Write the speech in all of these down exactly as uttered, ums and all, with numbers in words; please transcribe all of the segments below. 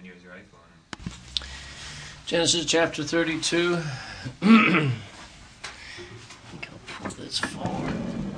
use your iPhone. Genesis chapter thirty-two. I think I'll pull this forward.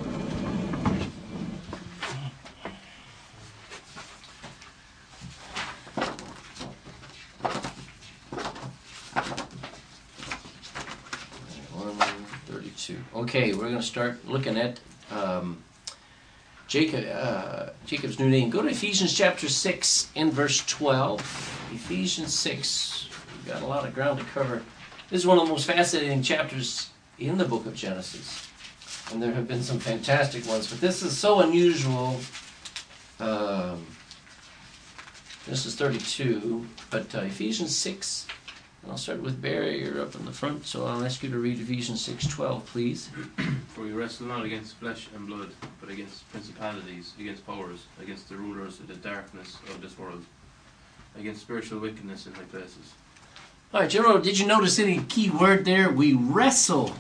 thirty-two. Okay, we're going to start looking at um, Jacob, uh, Jacob's new name. Go to Ephesians chapter six and verse twelve. Ephesians six. We've got a lot of ground to cover. This is one of the most fascinating chapters in the book of Genesis. And there have been some fantastic ones, but this is so unusual. Um, this is thirty-two, but uh, Ephesians six, and I'll start with Barry. You're up in the front, so I'll ask you to read Ephesians six twelve, please. For we wrestle not against flesh and blood, but against principalities, against powers, against the rulers of the darkness of this world, against spiritual wickedness in high places. All right, General, did you notice any key word there? We wrestle.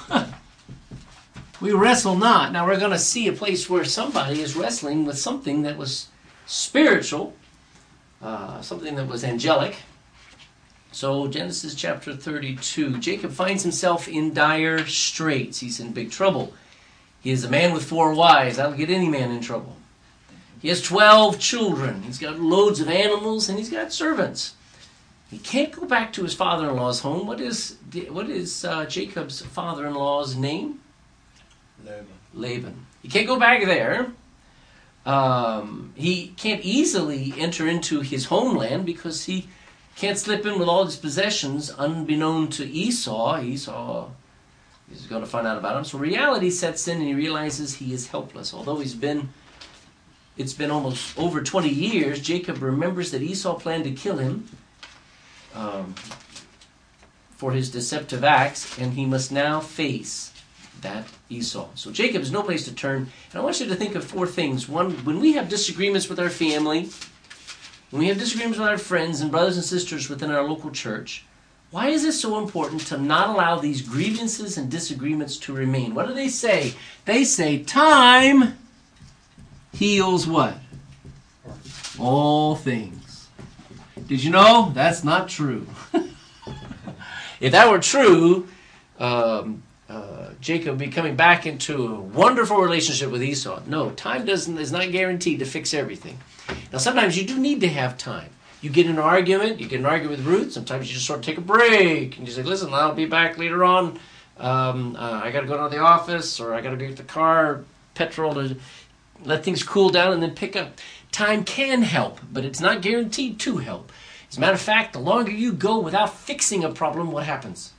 We wrestle not. Now we're going to see a place where somebody is wrestling with something that was spiritual, uh, something that was angelic. So Genesis chapter thirty-two, Jacob finds himself in dire straits. He's in big trouble. He is a man with four wives. That'll get any man in trouble. He has twelve children. He's got loads of animals, and he's got servants. He can't go back to his father-in-law's home. What is what is uh, Jacob's father-in-law's name? Laban. Laban. He can't go back there. Um, he can't easily enter into his homeland because he can't slip in with all his possessions unbeknown to Esau. Esau is going to find out about him. So reality sets in and he realizes he is helpless. Although he's been, it's been almost over twenty years, Jacob remembers that Esau planned to kill him um, for his deceptive acts, and he must now face that Esau. So Jacob has no place to turn. And I want you to think of four things. One, when we have disagreements with our family, when we have disagreements with our friends and brothers and sisters within our local church, why is it so important to not allow these grievances and disagreements to remain? What do they say? They say time heals what? All things. Did you know? That's not true. If that were true, um, uh, Jacob would be coming back into a wonderful relationship with Esau. No, time doesn't is not guaranteed to fix everything. Now, sometimes you do need to have time. You get in an argument, you get in an argument with Ruth, sometimes you just sort of take a break, and you say, listen, I'll be back later on. Um, uh, I got to go to the office, or I got to get the car, petrol, to let things cool down and then pick up. Time can help, but it's not guaranteed to help. As a matter of fact, the longer you go without fixing a problem, what happens?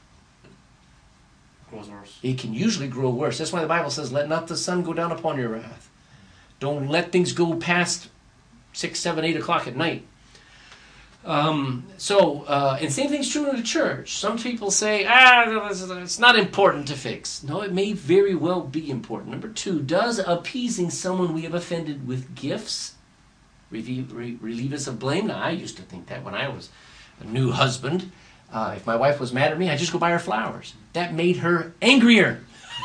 It grows worse. It can usually grow worse. That's why the Bible says, let not the sun go down upon your wrath. Don't let things go past six, seven, eight o'clock at night. Um, so, uh, and same thing's true in the church. Some people say, ah, it's not important to fix. No, it may very well be important. Number two, does appeasing someone we have offended with gifts relieve, re- relieve us of blame? Now, I used to think that when I was a new husband. Uh, if my wife was mad at me, I'd just go buy her flowers. That made her angrier.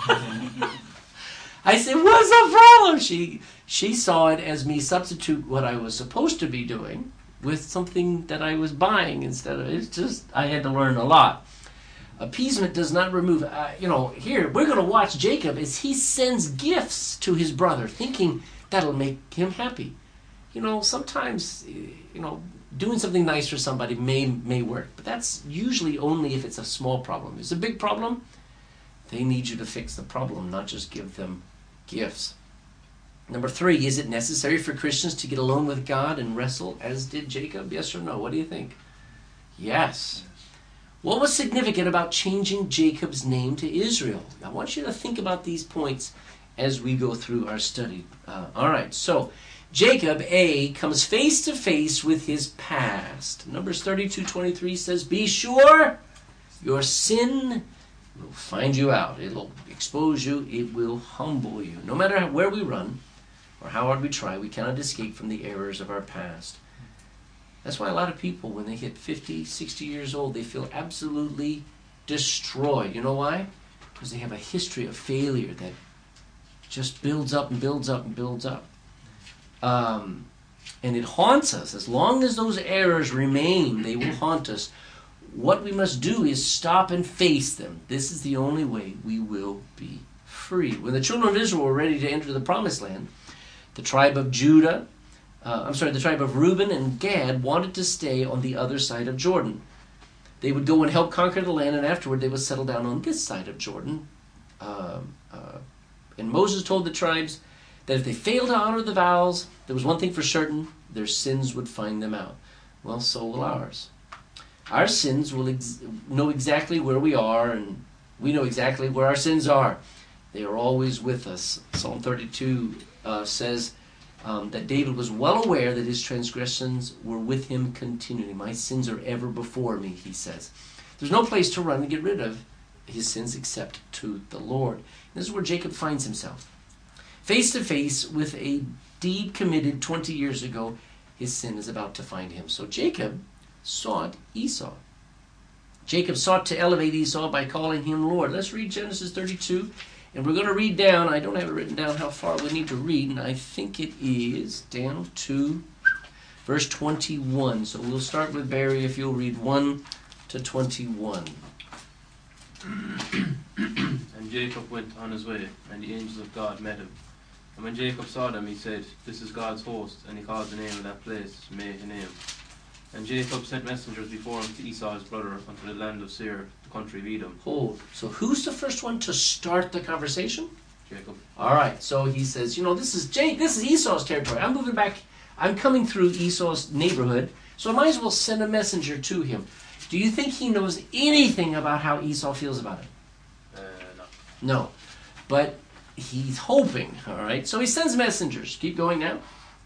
I said, what's the problem? She, she saw it as me substitute what I was supposed to be doing with something that I was buying instead of, it's just, I had to learn a lot. Appeasement does not remove, uh, you know, here, we're going to watch Jacob as he sends gifts to his brother, thinking that'll make him happy. You know, sometimes, you know, doing something nice for somebody may may work, but that's usually only if it's a small problem. If it's a big problem, they need you to fix the problem, not just give them gifts. Number three, is it necessary for Christians to get alone with God and wrestle as did Jacob? Yes or no? What do you think? Yes. What was significant about changing Jacob's name to Israel? I want you to think about these points as we go through our study. Uh, all right, so Jacob, A, comes face to face with his past. Numbers thirty-two twenty-three says, be sure your sin will find you out. It'll expose you. It will humble you. No matter where we run or how hard we try, we cannot escape from the errors of our past. That's why a lot of people, when they hit fifty, sixty years old, they feel absolutely destroyed. You know why? Because they have a history of failure that just builds up and builds up and builds up. Um, And it haunts us. As long as those errors remain, they will haunt us. What we must do is stop and face them. This is the only way we will be free. When the children of Israel were ready to enter the promised land, the tribe of Judah, uh, I'm sorry, the tribe of Reuben and Gad wanted to stay on the other side of Jordan. They would go and help conquer the land, and afterward they would settle down on this side of Jordan. Uh, uh, and Moses told the tribes that if they failed to honor the vows, there was one thing for certain: their sins would find them out. Well, so will ours. Our sins will ex- know exactly where we are, and we know exactly where our sins are. They are always with us. Psalm thirty-two uh, says um, that David was well aware that his transgressions were with him continually. My sins are ever before me, he says. There's no place to run and get rid of his sins except to the Lord. This is where Jacob finds himself. Face to face with a deed committed twenty years ago, his sin is about to find him. So Jacob sought Esau. Jacob sought to elevate Esau by calling him Lord. Let's read Genesis thirty-two, and we're going to read down. I don't have it written down how far we need to read, and I think it is down to verse twenty-one. So we'll start with Barry if you'll read one to twenty-one. And Jacob went on his way, and the angels of God met him. And when Jacob saw them, he said, This is God's host, and he called the name of that place Mahanaim. And Jacob sent messengers before him to Esau his brother unto the land of Seir, the country of Edom. Hold. So who's the first one to start the conversation? Jacob. All right. So he says, you know, this is Jay, this is Esau's territory. I'm moving back. I'm coming through Esau's neighborhood, so I might as well send a messenger to him. Do you think he knows anything about how Esau feels about it? Uh, no. No. But he's hoping, all right? So he sends messengers. Keep going now.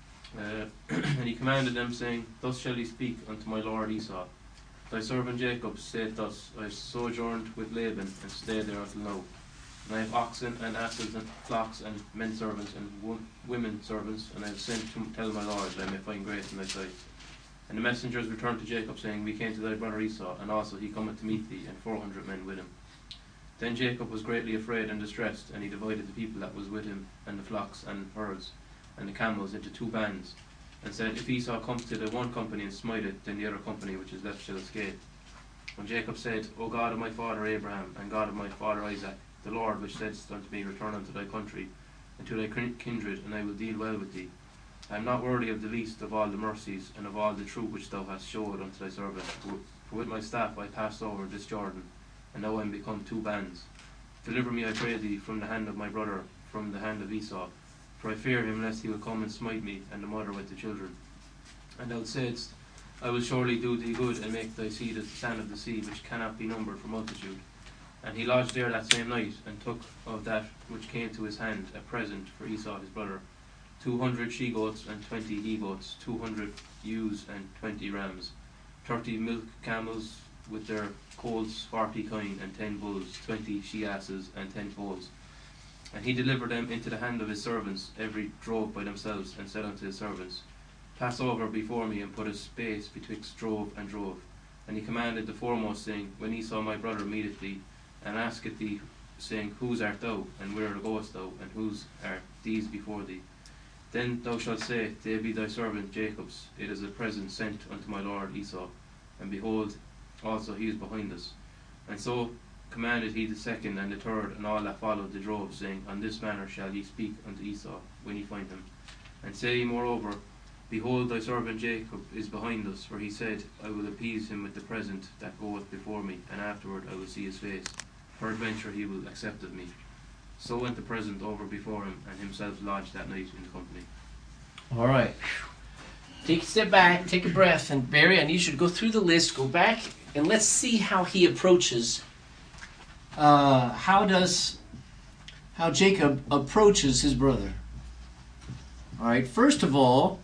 Uh, and he commanded them, saying, Thus shall he speak unto my lord Esau. Thy servant Jacob saith thus, I have sojourned with Laban, and stayed there until now. And I have oxen and asses and flocks and men servants and wo- women servants, and I have sent to tell my lord that I may find grace in thy sight. And the messengers returned to Jacob, saying, We came to thy brother Esau, and also he cometh to meet thee, and four hundred men with him. Then Jacob was greatly afraid and distressed, and he divided the people that was with him, and the flocks and herds, and the camels into two bands, and said, If Esau comes to the one company and smite it, then the other company which is left shall escape. When Jacob said, O God of my father Abraham, and God of my father Isaac, the Lord which saidst unto me, Return unto thy country, and to thy kindred, and I will deal well with thee. I am not worthy of the least of all the mercies, and of all the truth which thou hast showed unto thy servant. For with my staff I passed over this Jordan, and now I am become two bands. Deliver me, I pray thee, from the hand of my brother, from the hand of Esau, for I fear him lest he will come and smite me, and the mother with the children. And thou saidst, I will surely do thee good, and make thy seed as the sand of the sea, which cannot be numbered for multitude. And he lodged there that same night, and took of that which came to his hand a present for Esau his brother, two hundred she-goats and twenty he-goats, two hundred ewes and twenty rams, thirty milk camels with their colts, forty kine, and ten bulls, twenty she-asses, and ten foals. And he delivered them into the hand of his servants, every drove by themselves, and said unto his servants, Pass over before me, and put a space betwixt drove and drove. And he commanded the foremost, saying, When Esau my brother meeteth thee, and asketh thee, saying, Whose art thou, and where goest thou, and whose are these before thee? Then thou shalt say, They be thy servant Jacob's. It is a present sent unto my lord Esau. And behold, also he is behind us. And so commanded he the second and the third, and all that followed the drove, saying, On this manner shall ye speak unto Esau, when ye find him. And say ye moreover, Behold, thy servant Jacob is behind us, for he said, I will appease him with the present that goeth before me, and afterward I will see his face. Peradventure he will accept of me. So went the present over before him, and himself lodged that night in the company. All right. Take a step back, take a breath, and Barry, I need you to go through the list, go back, and let's see how he approaches, uh, how does, how Jacob approaches his brother. All right, first of all,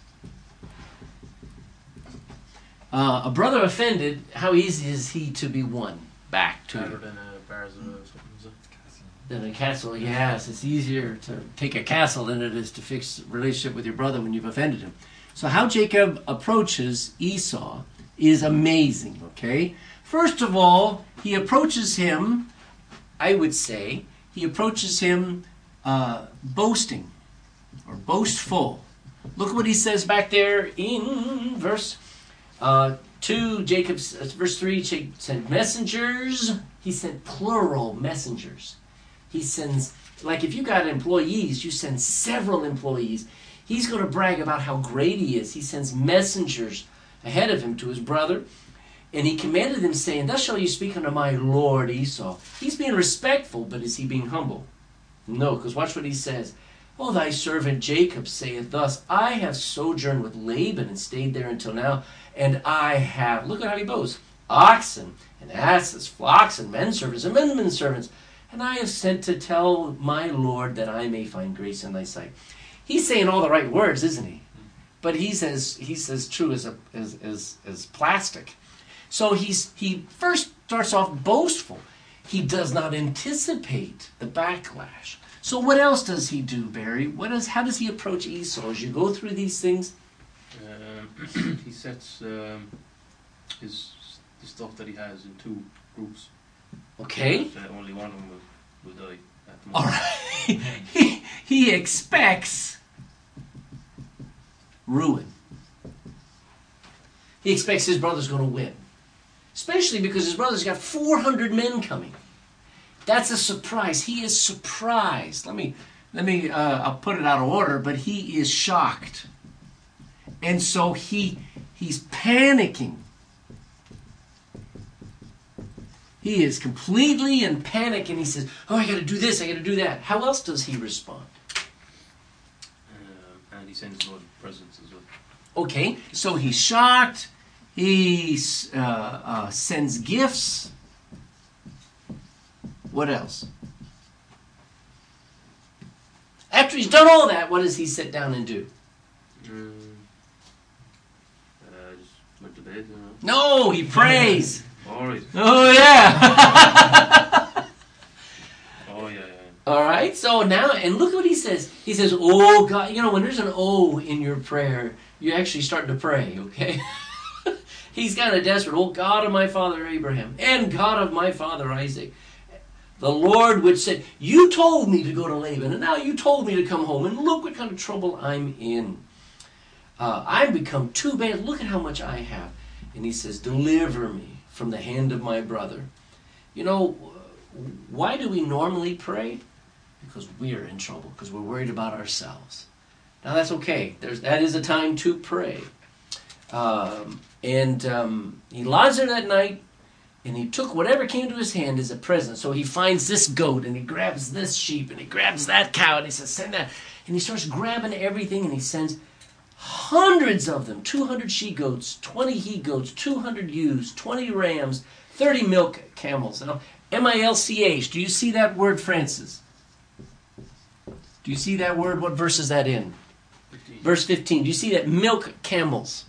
uh, a brother offended, how easy is he to be won back to? Better than a bars of something. Than a castle, yes. It's easier to take a castle than it is to fix a relationship with your brother when you've offended him. So how Jacob approaches Esau is amazing, okay? First of all, he approaches him, I would say, he approaches him uh, boasting or boastful. Look what he says back there in verse uh, two. Jacob, uh, verse three, Jacob sent messengers. He sent plural messengers. He sends, like if you got employees, you send several employees. He's going to brag about how great he is. He sends messengers ahead of him to his brother. And he commanded them, saying, thus shall you speak unto my lord Esau. He's being respectful, but is he being humble? No, because watch what he says. Oh, thy servant Jacob saith thus, I have sojourned with Laban and stayed there until now, and I have, look at how he boasts, oxen and asses, flocks and men servants and men servants, and I have sent to tell my Lord that I may find grace in thy sight. He's saying all the right words, isn't he? But he's as he's as true as a, as, as as plastic. So he's he first starts off boastful. He does not anticipate the backlash. So what else does he do, Barry? What is how does he approach Esau as you go through these things? Um, he sets um, his the stuff that he has in two groups. Okay. So only one of them will, will die at the moment. All right. he, he expects ruin. He expects his brother's going to win. Especially because his brother's got four hundred men coming. That's a surprise. He is surprised. Let me, let me. Uh, I'll put it out of order, but he is shocked, and so he he's panicking. He is completely in panic, and he says, "Oh, I got to do this. I got to do that." How else does he respond? Um, and he sends a lot of presents as well. Okay, so he's shocked. He uh, uh, sends gifts. What else? After he's done all that, what does he sit down and do? Um, uh, just went to bed, you know. No, he prays. All right. Oh, yeah. Oh, yeah, yeah. All right, so now, and look what he says. He says, oh, God. You know, when there's an O in your prayer, you're actually starting to pray, okay? He's kind of desperate. Oh, God of my father Abraham and God of my father Isaac, the Lord which said, you told me to go to Laban, and now you told me to come home, and look what kind of trouble I'm in. Uh, I've become too bad. Look at how much I have. And he says, deliver me from the hand of my brother. You know, why do we normally pray? Because we're in trouble, because we're worried about ourselves. Now that's okay. There's, that is a time to pray. Um, and um, he lies there that night, and he took whatever came to his hand as a present. So he finds this goat, and he grabs this sheep, and he grabs that cow, and he says, send that. And he starts grabbing everything, and he sends hundreds of them, two hundred she-goats, twenty he-goats, two hundred ewes, twenty rams, thirty milk camels. Now, M I L C H, do you see that word, Francis? Do you see that word? What verse is that in? fifteen. Verse fifteen. Do you see that? Milk camels.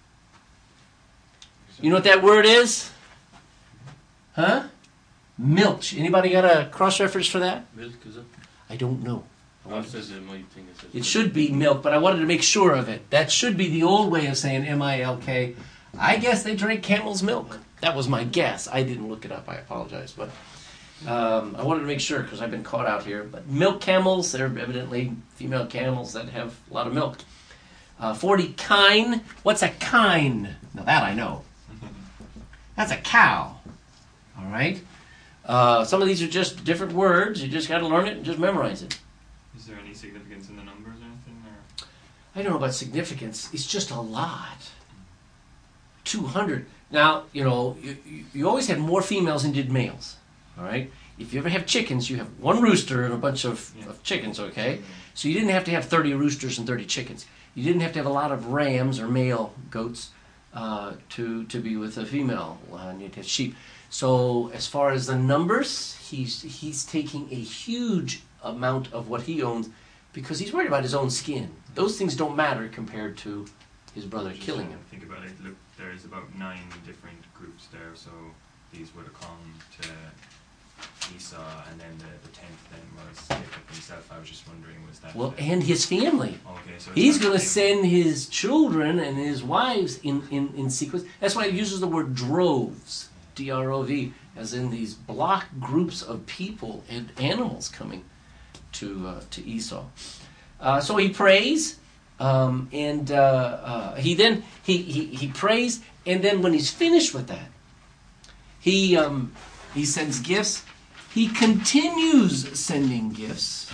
You know what that word is? Huh? Milch. Anybody got a cross-reference for that? Milk, is it? I don't know. Oh, it says in my thing. It, says It should be milk, but I wanted to make sure of it. That should be the old way of saying M I L K. I guess they drank camel's milk. That was my guess. I didn't look it up. I apologize. But um, I wanted to make sure because I've been caught out here. But milk camels, they're evidently female camels that have a lot of milk. Uh, forty kine. What's a kine? Now that I know. That's a cow. All right? Uh, some of these are just different words. You just got to learn it and just memorize it. Is there any significance in the numbers or anything? Or? I don't know about significance. It's just a lot. two hundred. Now, you know, you, you, you always had more females than you did males. All right? If you ever have chickens, you have one rooster and a bunch of, Yeah. of chickens, okay? So you didn't have to have thirty roosters and thirty chickens. You didn't have to have a lot of rams or male goats uh, to, to be with a female. Uh, you have sheep. So as far as the numbers, he's he's taking a huge amount of what he owns because he's worried about his own skin. Those things don't matter compared to his brother Just killing trying him. to Think about it. Look, there's about nine different groups there, so these would have come to Esau, and then the, the tenth then was Jacob himself. I was just wondering, was that Well, the, and his family. okay? So it's He's not going to the send same- his children and his wives in, in, in sequence. That's why he uses the word droves, D R O V, as in these block groups of people and animals coming to uh, to Esau. Uh, so he prays. Um, and uh, uh, he then he, he he prays, and then when he's finished with that, he um, he sends gifts. He continues sending gifts.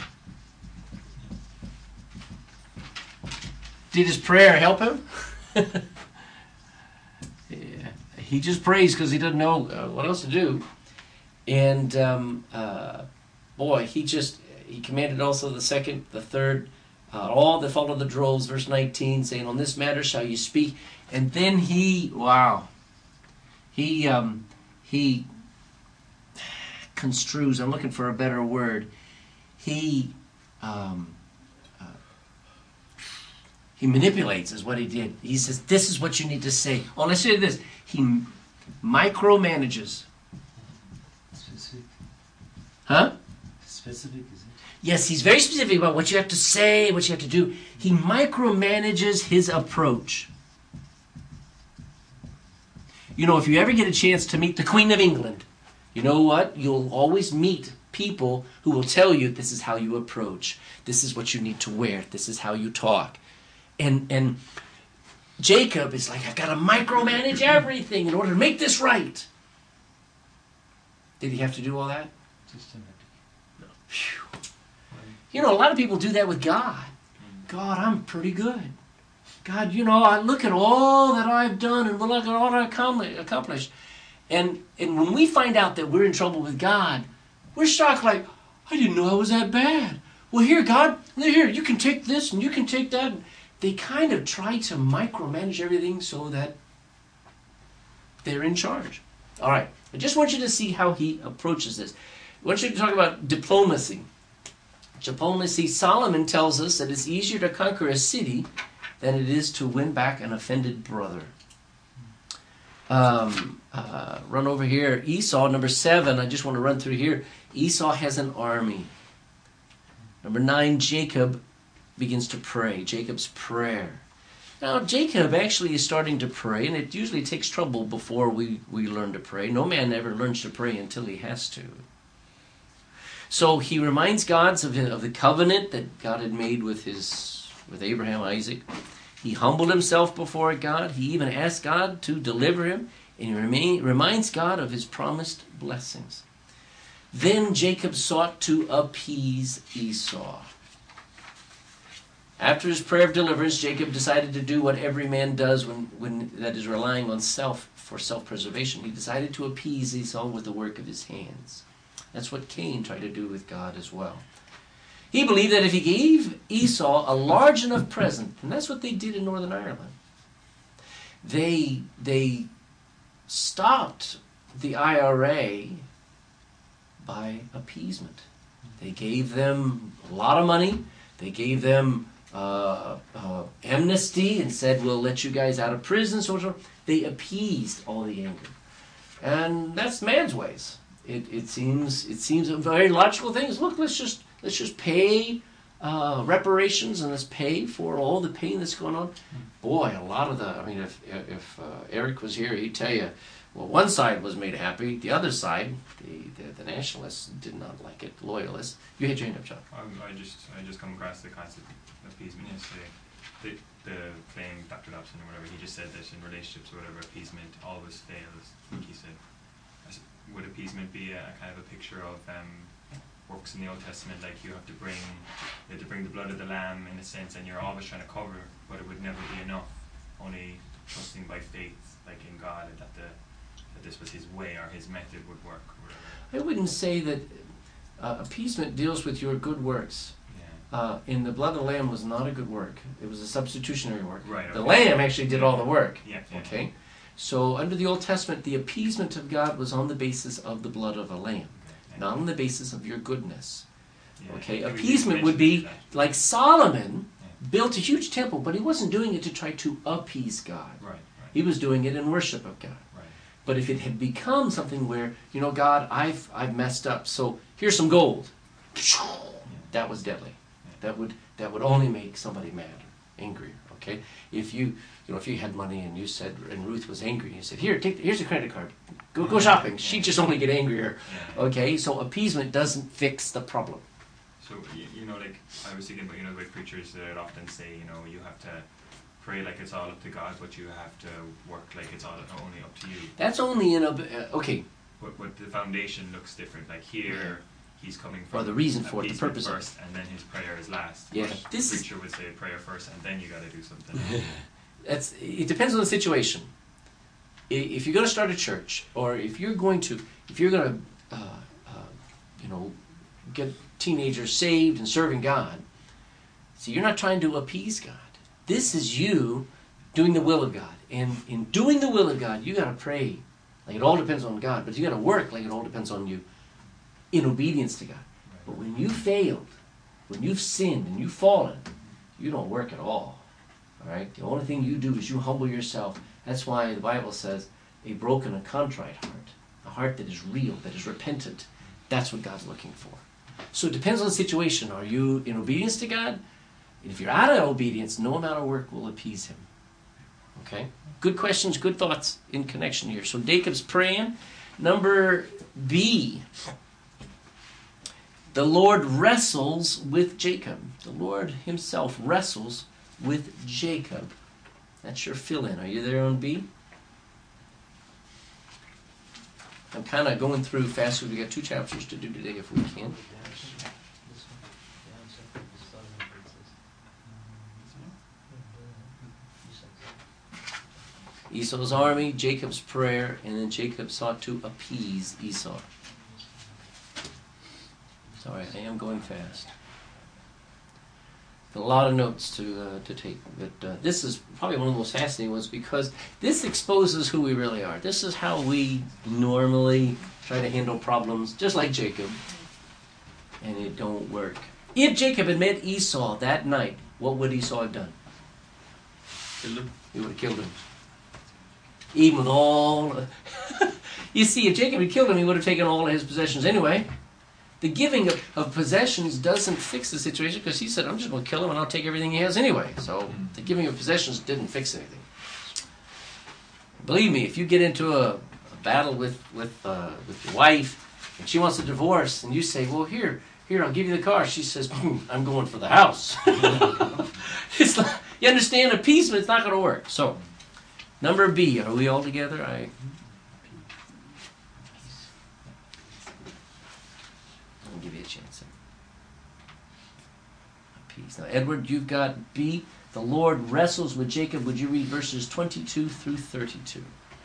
Did his prayer help him? Yeah, he just prays because he doesn't know uh, what else to do. And um, uh, boy, he just he commanded also the second, the third, uh, all that follow the droves. Verse nineteen, saying, "On this matter shall you speak." And then he, wow, he um, he construes. I'm looking for a better word. He. Um, He manipulates is what he did. He says, this is what you need to say. Oh, let's say this. He micromanages. Specific. Huh? Specific, is it? Yes, he's very specific about what you have to say, what you have to do. He micromanages his approach. You know, if you ever get a chance to meet the Queen of England, you know what? You'll always meet people who will tell you this is how you approach. This is what you need to wear. This is how you talk. And and Jacob is like, I've got to micromanage everything in order to make this right. Did he have to do all that? Systematic. No. Phew. You know, a lot of people do that with God. God, I'm pretty good. God, you know, I look at all that I've done and look at all that I've accomplished. And, and when we find out that we're in trouble with God, we're shocked like, I didn't know I was that bad. Well, here, God, here, you can take this and you can take that. They kind of try to micromanage everything so that they're in charge. All right. I just want you to see how he approaches this. I want you to talk about diplomacy. Diplomacy, Solomon tells us that it's easier to conquer a city than it is to win back an offended brother. Um, uh, run over here. Esau, number seven. I just want to run through here. Esau has an army. Number nine, Jacob begins to pray. Jacob's prayer. Now, Jacob actually is starting to pray, and it usually takes trouble before we, we learn to pray. No man ever learns to pray until he has to. So he reminds God of, of the covenant that God had made with his with Abraham, Isaac. He humbled himself before God. He even asked God to deliver him, and he remain, reminds God of his promised blessings. Then Jacob sought to appease Esau. After his prayer of deliverance, Jacob decided to do what every man does when, when that is relying on self for self-preservation. He decided to appease Esau with the work of his hands. That's what Cain tried to do with God as well. He believed that if he gave Esau a large enough present, and that's what they did in Northern Ireland, they, they stopped the I R A by appeasement. They gave them a lot of money. They gave them uh, uh, amnesty and said, we'll let you guys out of prison. So, so they appeased all the anger. And that's man's ways. It, it seems it seems a very logical thing. Is, look, let's just let's just pay uh, reparations and let's pay for all the pain that's going on. Boy, a lot of the, I mean, if if uh, Eric was here, he'd tell you, well, one side was made happy, the other side, the, the, the nationalists did not like it, the loyalists. You had your hand up, John. Um, I just I just come across the concept of appeasement yesterday. The, the claim Doctor Dobson or whatever, he just said that in relationships or whatever, appeasement always fails. I think he said. Would appeasement be a, a kind of a picture of um, works in the Old Testament, like you have to bring you have to bring the blood of the lamb in a sense, and you're always trying to cover, but it would never be enough. Only trusting by faith, like in God, that the that this was His way or His method would work. Or whatever. I wouldn't say that uh, appeasement deals with your good works. Yeah. Uh, in the blood of the lamb was not a good work. It was a substitutionary work. Right. The Okay. lamb actually did all the work. Yeah. yeah. Okay. So under the Old Testament, the appeasement of God was on the basis of the blood of a lamb, Okay. Yeah. not on the basis of your goodness. Yeah. Okay, It was appeasement would mentioned be that. like Solomon Yeah. built a huge temple, but he wasn't doing it to try to appease God. Right. Right. He was doing it in worship of God. Right. But if it had become something where, you know, God, I've I've messed up, so here's some gold, that was deadly. That would that would only make somebody mad, angrier. Okay, if you you know if you had money and you said and Ruth was angry, you said, here, take here's a credit card, go go shopping. She'd just only get angrier. Yeah. Okay, so appeasement doesn't fix the problem. So you, you know, like I was thinking about, you know, the way preachers that often say, you know, you have to pray like it's all up to God, but you have to work like it's all only up to you. That's only in a uh, okay. But but the foundation looks different. Like here, he's coming from Or the reason for it, the appeasement purpose of it. first, and then his prayer is last. Yeah, But this the is- preacher would say prayer first, and then you got to do something. That's it depends on the situation. I- If you're going to start a church, or if you're going to, if you're going to, uh, uh, you know, get teenagers saved and serving God, see, you're not trying to appease God. This is you doing the will of God, and in doing the will of God, you got to pray like it all depends on God, but you got to work like it all depends on you, in obedience to God. But when you failed, when you've sinned and you've fallen, you don't work at all. All right. The only thing you do is you humble yourself. That's why the Bible says a broken and contrite heart, a heart that is real, that is repentant. That's what God's looking for. So it depends on the situation. Are you in obedience to God? And if you're out of obedience, no amount of work will appease Him. Okay. Good questions, good thoughts in connection here. So Jacob's praying. Number B. The Lord wrestles with Jacob. The Lord Himself wrestles with Jacob. That's your fill-in. Are you there on B? I'm kind of going through fast because we got two chapters to do today if we can. Esau's army, Jacob's prayer, and then Jacob sought to appease Esau. Sorry, I am going fast. A lot of notes to uh, to take, but uh, this is probably one of the most fascinating ones because this exposes who we really are. This is how we normally try to handle problems, just like Jacob, and it don't work. If Jacob had met Esau that night, what would Esau have done? Killed him. He would have killed him. Even with all... You see, if Jacob had killed him, he would have taken all of his possessions anyway. The giving of, of possessions doesn't fix the situation because he said, I'm just going to kill him and I'll take everything he has anyway. So the giving of possessions didn't fix anything. Believe me, if you get into a, a battle with, with, uh, with your wife and she wants a divorce and you say, well, here, here, I'll give you the car. She says, I'm going for the house. It's like, you understand, appeasement's not going to work. So, number B, are we all together? I... I'll give you a chance. Peace. Now, Edward, you've got B. The Lord wrestles with Jacob. Would you read verses twenty-two through thirty-two?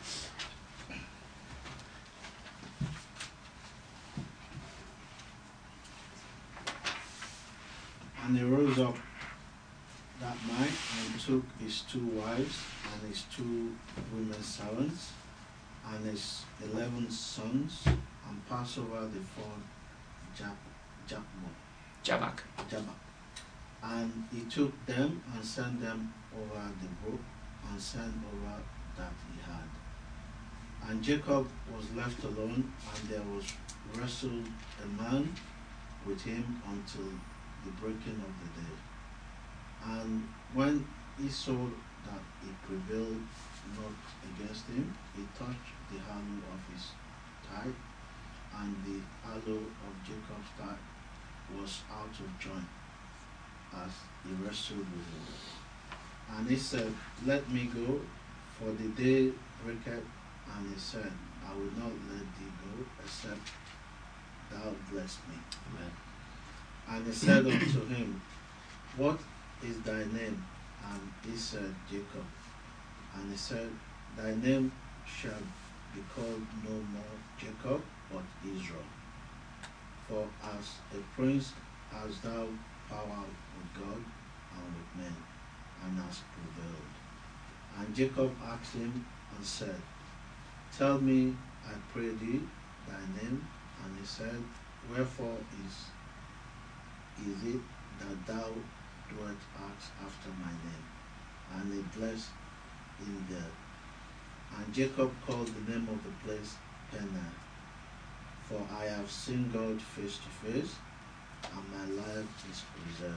And he rose up that night and took his two wives and his two women servants and his eleven sons and passed over the ford Jab, Jabok, Jabbok. Jabbok. And he took them and sent them over the brook and sent over that he had. And Jacob was left alone, and there was wrestled a man with him until the breaking of the day. And when he saw that he prevailed not against him, he touched the handle of his thigh, and the aloe of Jacob's thigh was out of joint as he wrestled with him. And he said, Let me go, for the day breaketh. And he said, I will not let thee go, except thou bless me. Amen. And he said unto him, What is thy name? And he said, Jacob. And he said, Thy name shall be called no more Jacob, but Israel. For as a prince hast thou power with God and with men, and hast prevailed. And Jacob asked him and said, Tell me, I pray thee, thy name. And he said, Wherefore is, is it that thou doest ask after my name? And he blessed him there. And Jacob called the name of the place Peniel, for I have seen God face to face, and my life is preserved.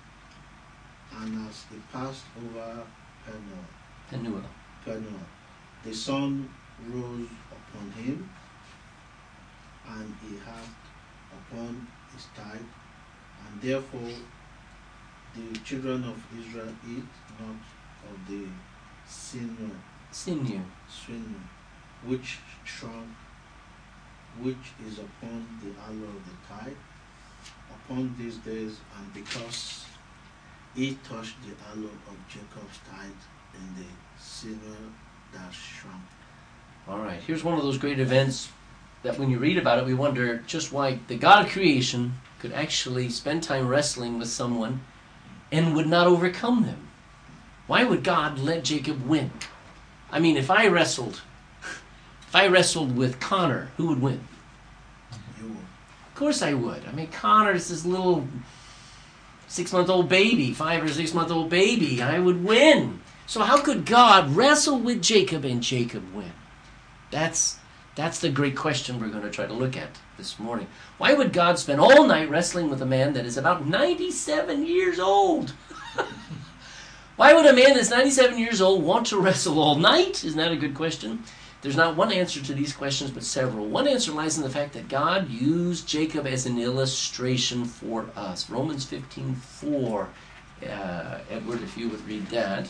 And as he passed over Peniel, Penuel. Peniel, the sun rose upon him, and he had upon his thigh And therefore the children of Israel eat not of the sinew, Sinew. sinew which shrunk, which is upon the aloe of the thigh, upon these days, and because he touched the aloe of Jacob's thigh in the sinew that shrunk. All right, here's one of those great events that when you read about it, we wonder just why the God of creation could actually spend time wrestling with someone and would not overcome them. Why would God let Jacob win? I mean, if I wrestled, if I wrestled with Connor, who would win? You will. Of course I would. I mean, Connor's this little six-month-old baby, five or six-month-old baby. I would win. So how could God wrestle with Jacob and Jacob win? That's that's the great question we're going to try to look at this morning. Why would God spend all night wrestling with a man that is about ninety-seven years old? Why would a man that's ninety-seven years old want to wrestle all night? Isn't that a good question? There's not one answer to these questions, but several. One answer lies in the fact that God used Jacob as an illustration for us. Romans fifteen four. Uh, Edward, if you would read that.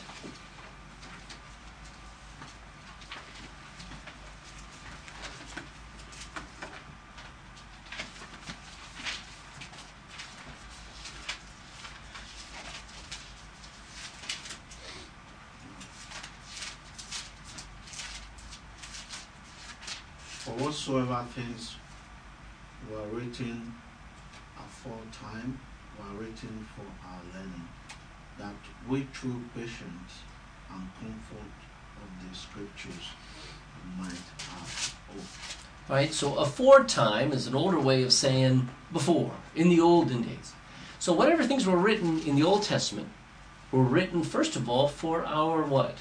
For whatsoever things were written aforetime were written for our learning, that we through patience and comfort of the scriptures might have hope. Right, so aforetime is an older way of saying before, in the olden days. So whatever things were written in the Old Testament were written, first of all, for our what?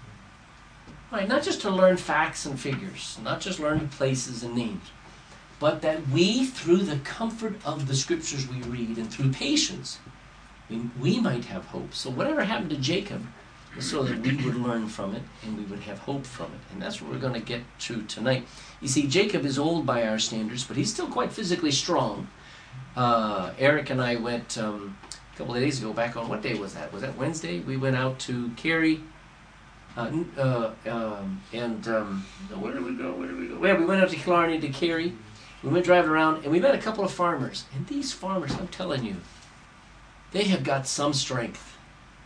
Right, not just to learn facts and figures, not just learn places and names, but that we, through the comfort of the scriptures we read and through patience, we, we might have hope. So whatever happened to Jacob was so that we would learn from it and we would have hope from it. And that's what we're going to get to tonight. You see, Jacob is old by our standards, but he's still quite physically strong. Uh, Eric and I went um, a couple of days ago, back on, what day was that? Was that Wednesday? We went out to Cary. Uh, uh, um, and um, where did we go? Where did we go? Yeah, we went out to Killarney to Cary. We went driving around, and we met a couple of farmers. And these farmers, I'm telling you, they have got some strength.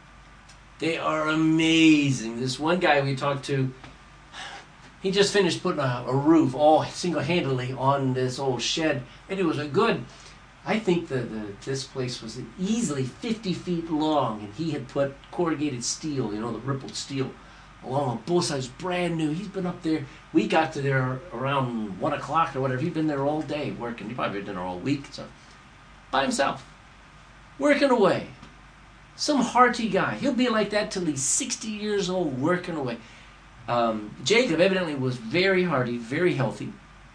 They are amazing. This one guy we talked to, he just finished putting a, a roof all single-handedly on this old shed, and it was a good. I think the, the this place was easily fifty feet long, and he had put corrugated steel, you know, the rippled steel, along on both sides, brand new. He's been up there. We got to there around one o'clock or whatever. He'd been there all day working. He probably been there all week, so by himself, working away. Some hearty guy. He'll be like that till he's sixty years old, working away. Um, Jacob evidently was very hearty, very healthy.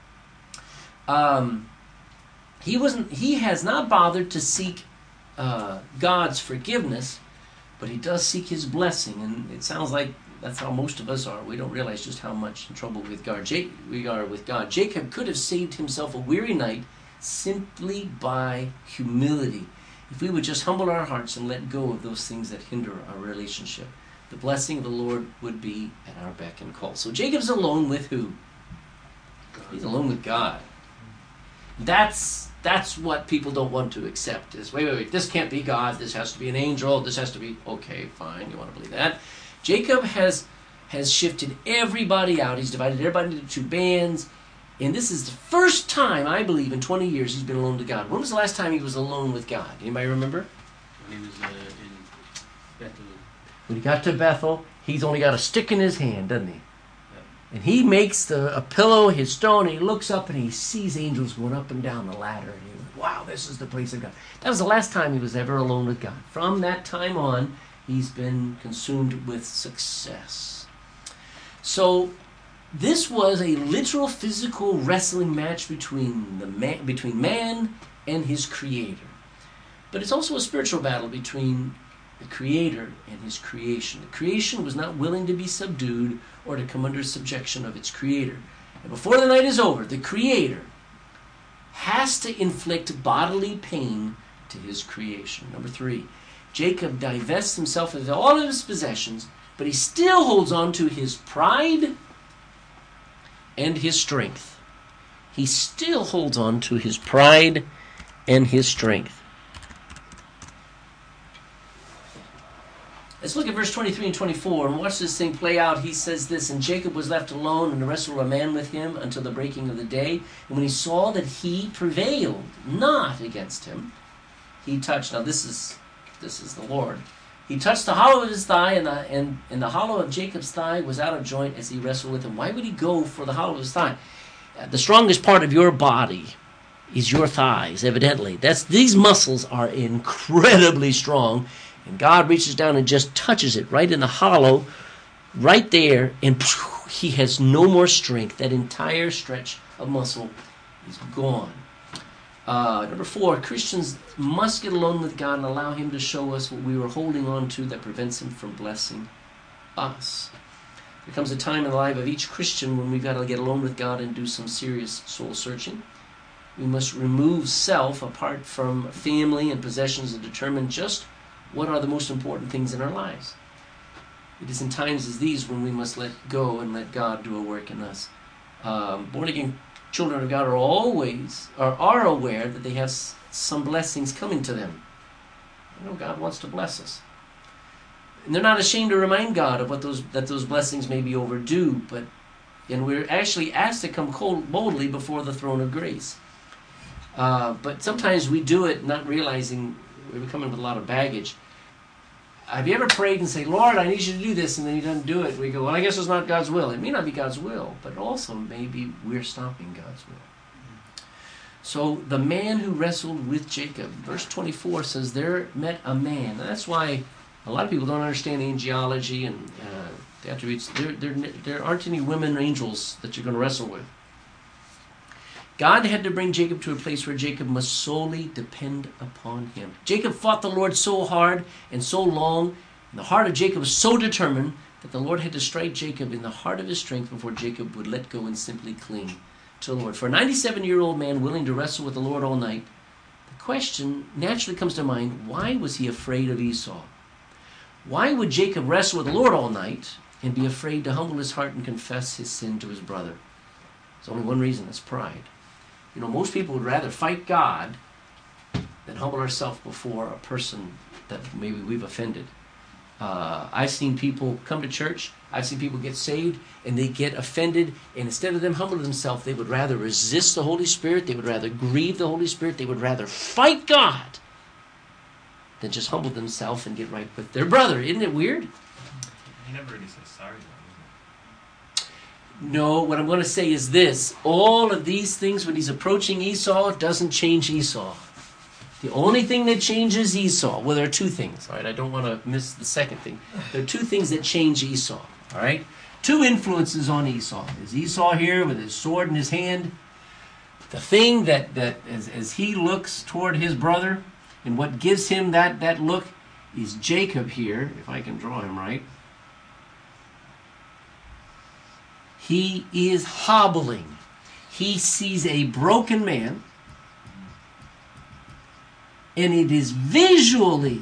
Um, he wasn't. He has not bothered to seek uh, God's forgiveness, but he does seek His blessing, and it sounds like that's how most of us are. We don't realize just how much in trouble with God Ja- we are with God. Jacob could have saved himself a weary night simply by humility. If we would just humble our hearts and let go of those things that hinder our relationship, the blessing of the Lord would be at our beck and call. So Jacob's alone with who? He's alone with God. That's that's what people don't want to accept. Is wait, wait, wait, this can't be God. This has to be an angel. This has to be, okay, fine, you want to believe that. Jacob has has shifted everybody out. He's divided everybody into two bands. And this is the first time, I believe, in twenty years he's been alone with God. When was the last time he was alone with God? Anybody remember? When he was uh, in Bethel. When he got to Bethel, he's only got a stick in his hand, doesn't he? Yeah. And he makes the, a pillow his stone, and he looks up and he sees angels going up and down the ladder. And he goes, wow, this is the place of God. That was the last time he was ever alone with God. From that time on, he's been consumed with success. So this was a literal physical wrestling match between the man, between man and his creator. But it's also a spiritual battle between the creator and his creation. The creation was not willing to be subdued or to come under subjection of its creator. And before the night is over, the creator has to inflict bodily pain to his creation. Number three, Jacob divests himself of all of his possessions, but he still holds on to his pride and his strength. He still holds on to his pride and his strength. Let's look at verse twenty-three and twenty-four and watch this thing play out. He says this, "And Jacob was left alone, and wrestled a man with him until the breaking of the day. And when he saw that he prevailed not against him, he touched." Now this is this is the Lord. "He touched the hollow of his thigh, and the, and, and the hollow of Jacob's thigh was out of joint as he wrestled with him." Why would he go for the hollow of his thigh? Uh, the strongest part of your body is your thighs, evidently. That's these muscles are incredibly strong. And God reaches down and just touches it right in the hollow, right there, and he has no more strength. That entire stretch of muscle is gone. Uh, number four, Christians must get alone with God and allow him to show us what we were holding on to that prevents him from blessing us. There comes a time in the life of each Christian when we've got to get alone with God and do some serious soul searching. We must remove self apart from family and possessions and determine just what are the most important things in our lives. It is in times as these when we must let go and let God do a work in us. Um, born-again children of God are always, or are aware that they have s- some blessings coming to them. You know, God wants to bless us. And they're not ashamed to remind God of what those that those blessings may be overdue, but and we're actually asked to come cold, boldly before the throne of grace. Uh, but sometimes we do it not realizing we're coming with a lot of baggage. Have you ever prayed and say, "Lord, I need you to do this," and then he doesn't do it? We go, "Well, I guess it's not God's will." It may not be God's will, but also maybe we're stopping God's will. So the man who wrestled with Jacob, verse twenty-four says, "There met a man." And that's why a lot of people don't understand angelology and uh, the attributes. There, there, there aren't any women angels that you're going to wrestle with. God had to bring Jacob to a place where Jacob must solely depend upon him. Jacob fought the Lord so hard and so long, and the heart of Jacob was so determined that the Lord had to strike Jacob in the heart of his strength before Jacob would let go and simply cling to the Lord. For a ninety-seven-year-old man willing to wrestle with the Lord all night, the question naturally comes to mind, why was he afraid of Esau? Why would Jacob wrestle with the Lord all night and be afraid to humble his heart and confess his sin to his brother? There's only one reason, it's pride. You know, most people would rather fight God than humble ourselves before a person that maybe we've offended. Uh, I've seen people come to church, I've seen people get saved, and they get offended, and instead of them humbling themselves, they would rather resist the Holy Spirit, they would rather grieve the Holy Spirit, they would rather fight God than just humble themselves and get right with their brother. Isn't it weird? He never really says sorry, though. No, what I'm going to say is this. All of these things when he's approaching Esau doesn't change Esau. The only thing that changes Esau, well, there are two things, all right? I don't want to miss the second thing. There are two things that change Esau, all right? Two influences on Esau. Is Esau here with his sword in his hand? The thing that, that as, as he looks toward his brother, and what gives him that, that look is Jacob here, if I can draw him right. He is hobbling. He sees a broken man, and it is visually.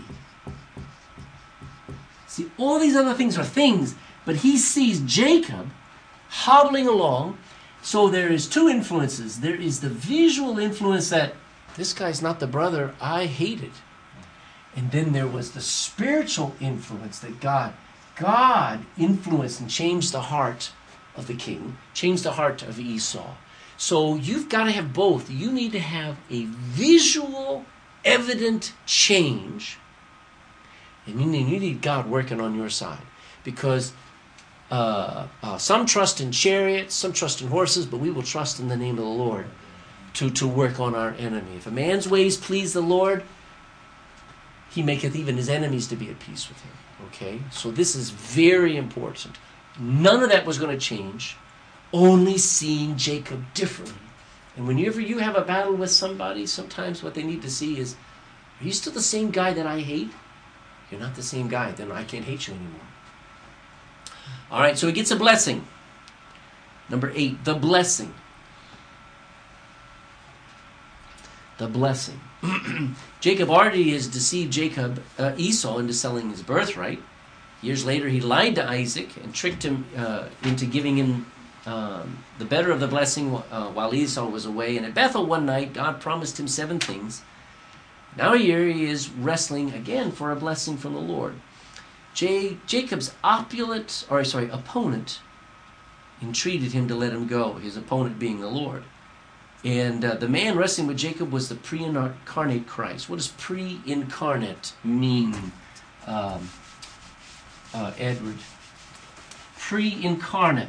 See, all these other things are things, but he sees Jacob hobbling along. So there is two influences. There is the visual influence that this guy's not the brother I hated. And then there was the spiritual influence that God, God influenced and changed the heart of the king, changed the heart of Esau. So you've got to have both. You need to have a visual, evident change, and you need, you need God working on your side. Because uh, uh, some trust in chariots, some trust in horses, but we will trust in the name of the Lord to, to work on our enemy. If a man's ways please the Lord, he maketh even his enemies to be at peace with him. Okay? So this is very important. None of that was going to change. Only seeing Jacob differently. And whenever you have a battle with somebody, sometimes what they need to see is, are you still the same guy that I hate? You're not the same guy, then I can't hate you anymore. All right, so he gets a blessing. Number eight, the blessing. the blessing. Jacob already has deceived Jacob, uh, Esau into selling his birthright. Years later, he lied to Isaac and tricked him uh, into giving him um, the better of the blessing uh, while Esau was away. And at Bethel one night, God promised him seven things. Now here he is wrestling again for a blessing from the Lord. J- Jacob's opulent, or sorry, opponent entreated him to let him go, his opponent being the Lord. And uh, the man wrestling with Jacob was the pre-incarnate Christ. What does pre-incarnate mean, um, uh, Edward? Pre-incarnate.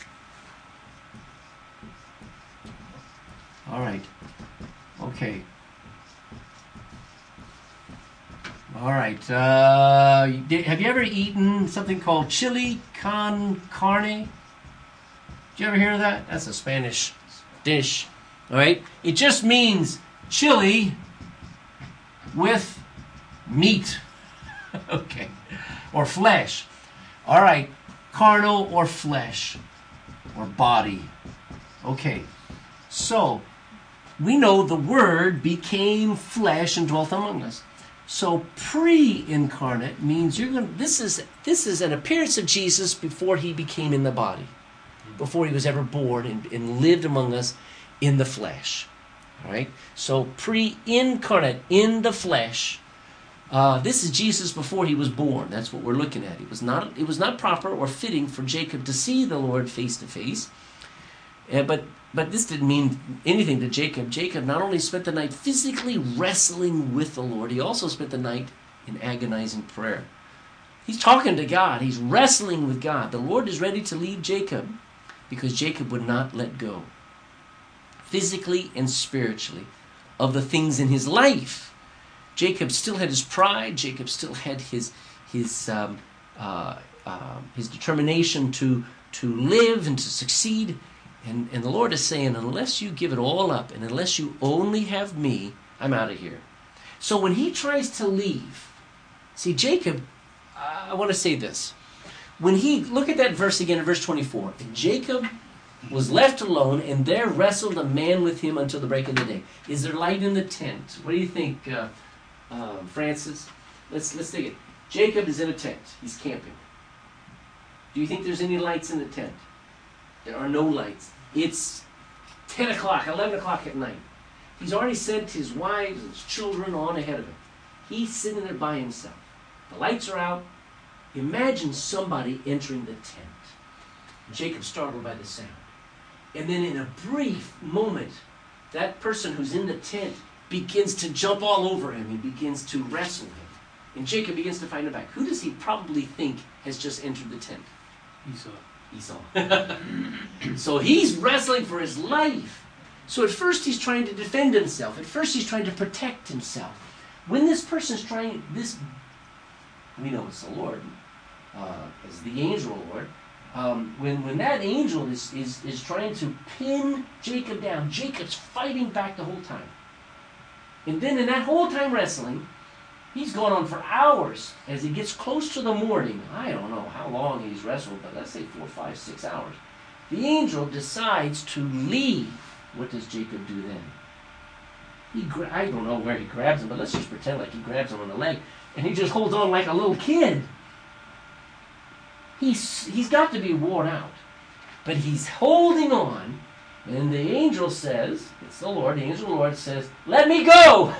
All right. Okay. All right. Uh, did, have you ever eaten something called chili con carne? Did you ever hear of that? That's a Spanish dish. All right. It just means chili with meat. Okay. Or flesh. All right. Carnal or flesh or body. Okay. So we know the Word became flesh and dwelt among us. So pre-incarnate means you're going. This is this is an appearance of Jesus before he became in the body, before he was ever born and, and lived among us in the flesh. All right. So pre-incarnate in the flesh. Uh, this is Jesus before he was born. That's what we're looking at. It was not. It was not proper or fitting for Jacob to see the Lord face to face. Uh, but but this didn't mean anything to Jacob. Jacob not only spent the night physically wrestling with the Lord, he also spent the night in agonizing prayer. He's talking to God. He's wrestling with God. The Lord is ready to lead Jacob because Jacob would not let go, physically and spiritually, of the things in his life. Jacob still had his pride. Jacob still had his his um, uh, uh, his determination to to live and to succeed. And, and the Lord is saying, unless you give it all up and unless you only have me, I'm out of here. So when he tries to leave, see, Jacob, uh, I want to say this. When he, look at that verse again in verse twenty-four. And Jacob was left alone, and there wrestled a man with him until the break of the day. Is there light in the tent? What do you think, uh, uh, Francis? Let's, let's take it. Jacob is in a tent. He's camping. Do you think there's any lights in the tent? There are no lights. It's ten o'clock, eleven o'clock at night. He's already sent his wives and his children on ahead of him. He's sitting there by himself. The lights are out. Imagine somebody entering the tent. Jacob startled by the sound. And then in a brief moment, that person who's in the tent begins to jump all over him. He begins to wrestle him. And Jacob begins to find him back. Who does he probably think has just entered the tent? Esau. Esau. So he's wrestling for his life. So at first he's trying to defend himself. At first he's trying to protect himself. When this person's trying, this, we know it's the Lord, uh, as the angel Lord. Um, when when that angel is, is, is trying to pin Jacob down, Jacob's fighting back the whole time. And then in that whole time wrestling, he's going on for hours. As he gets close to the morning, I don't know how long he's wrestled, but let's say four, five, six hours. The angel decides to leave. What does Jacob do then? He gra- I don't know where he grabs him, but let's just pretend like he grabs him on the leg, and he just holds on like a little kid. He's, he's got to be worn out, but he's holding on, and the angel says, it's the Lord, the angel of the Lord says, let me go!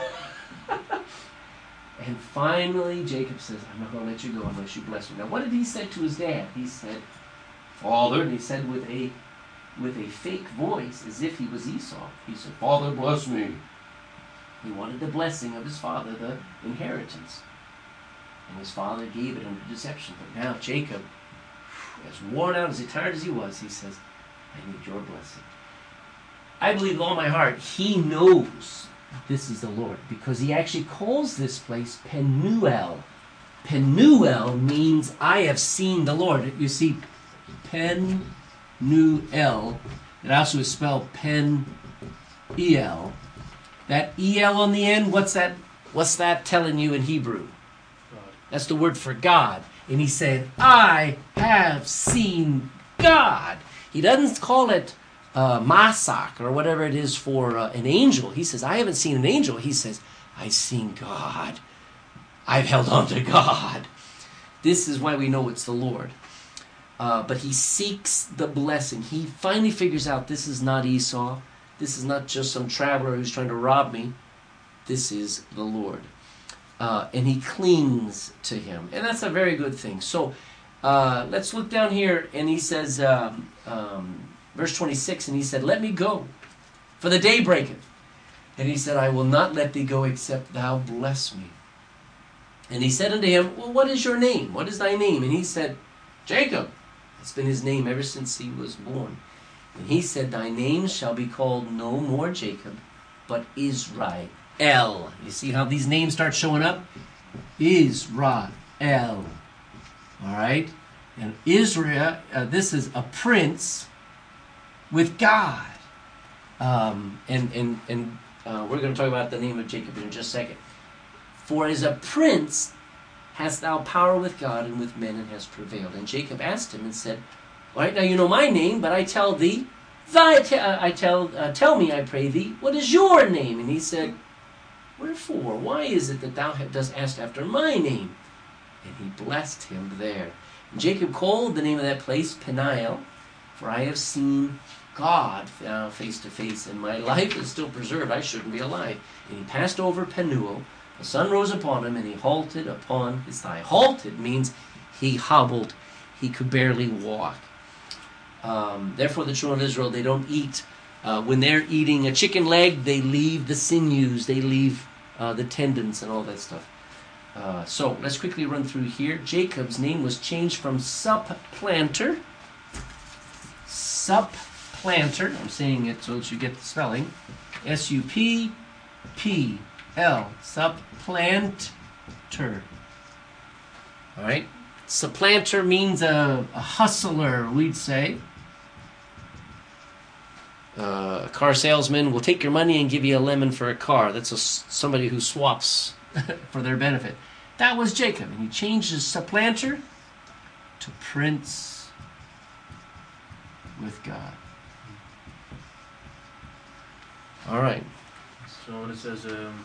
And finally, Jacob says, I'm not going to let you go unless you bless me. Now, what did he say to his dad? He said, Father, and he said with a with a fake voice, as if he was Esau. He said, Father, bless me. He wanted the blessing of his father, the inheritance. And his father gave it under deception. But now Jacob, as worn out, as tired as he was, he says, I need your blessing. I believe with all my heart, he knows this is the Lord, because he actually calls this place Penuel. Penuel means I have seen the Lord. You see, Penuel, it also is spelled Pen-E-L. That E L on the end, what's that? What's that telling you in Hebrew? God. That's the word for God. And he said, I have seen God. He doesn't call it uh, masak, or whatever it is for uh, an angel. He says, I haven't seen an angel. He says, I've seen God. I've held on to God. This is why we know it's the Lord. Uh, but he seeks the blessing. He finally figures out this is not Esau. This is not just some traveler who's trying to rob me. This is the Lord. Uh, and he clings to him. And that's a very good thing. So uh, let's look down here. And he says, um, um, verse twenty-six, and he said, let me go, for the day breaketh. And he said, I will not let thee go except thou bless me. And he said unto him, well, what is your name? What is thy name? And he said, Jacob. That's been his name ever since he was born. And he said, thy name shall be called no more Jacob, but Israel. You see how these names start showing up? Israel. All right? And Israel, uh, this is a prince with God. Um, and and, and uh, we're going to talk about the name of Jacob in just a second. For as a prince hast thou power with God and with men, and hast prevailed. And Jacob asked him and said, all right, now you know my name, but I tell thee, thy te- uh, I tell, uh, tell me, I pray thee, what is your name? And he said, wherefore? Why is it that thou dost ask after my name? And he blessed him there. And Jacob called the name of that place Peniel, for I have seen God uh, face to face, and my life is still preserved. I shouldn't be alive. And he passed over Penuel. The sun rose upon him, and he halted upon his thigh. Halted means he hobbled. He could barely walk. Um, therefore, the children of Israel, they don't eat. Uh, when they're eating a chicken leg, they leave the sinews. They leave uh, the tendons and all that stuff. Uh, so, let's quickly run through here. Jacob's name was changed from supplanter. Supplanter. I'm saying it so that you get the spelling. S U P P L. Supplanter. All right. Supplanter means a, a hustler, we'd say. Uh, a car salesman will take your money and give you a lemon for a car. That's a, somebody who swaps for their benefit. That was Jacob, and he changed his supplanter to prince with God. All right. So when it says, um,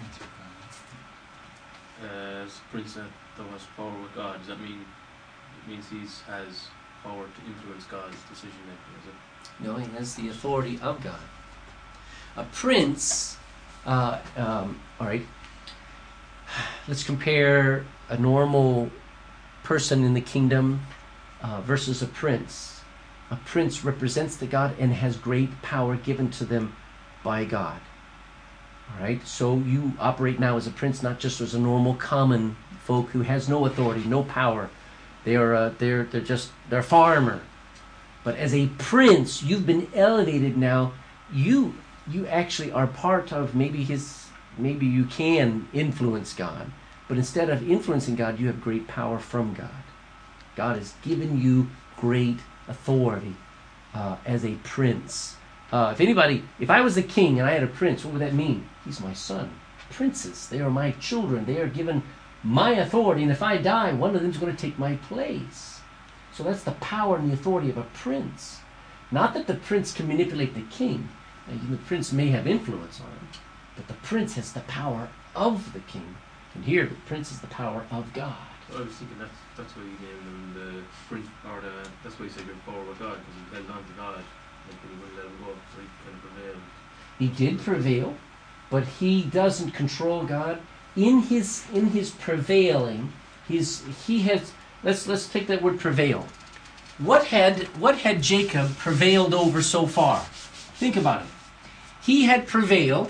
uh, prince that has power with God, does that mean it means he has power to influence God's decision making? Is it? No, he has the authority of God. A prince, uh, um, all right, let's compare a normal person in the kingdom uh, versus a prince. A prince represents the God and has great power given to them by God. All right, so you operate now as a prince, not just as a normal common folk who has no authority, no power. They are, uh, they're, they're just, they're a farmer. But as a prince, you've been elevated now. You you actually are part of maybe his, maybe you can influence God. But instead of influencing God, you have great power from God. God has given you great authority uh, as a prince. Uh, if anybody, if I was a king and I had a prince, what would that mean? He's my son. Princes, they are my children. They are given my authority. And if I die, one of them is going to take my place. So that's the power and the authority of a prince. Not that the prince can manipulate the king. Now, the prince may have influence on him, but the prince has the power of the king. And here, the prince is the power of God. I was thinking that's that's why he named him the prince, or the that's why he said you're power with God, because he held on to God, like he wouldn't let him go, so he kind of prevailed. He did prevail, but he doesn't control God. In his in his prevailing, his he has. Let's let's take that word prevail. What had what had Jacob prevailed over so far? Think about it. He had prevailed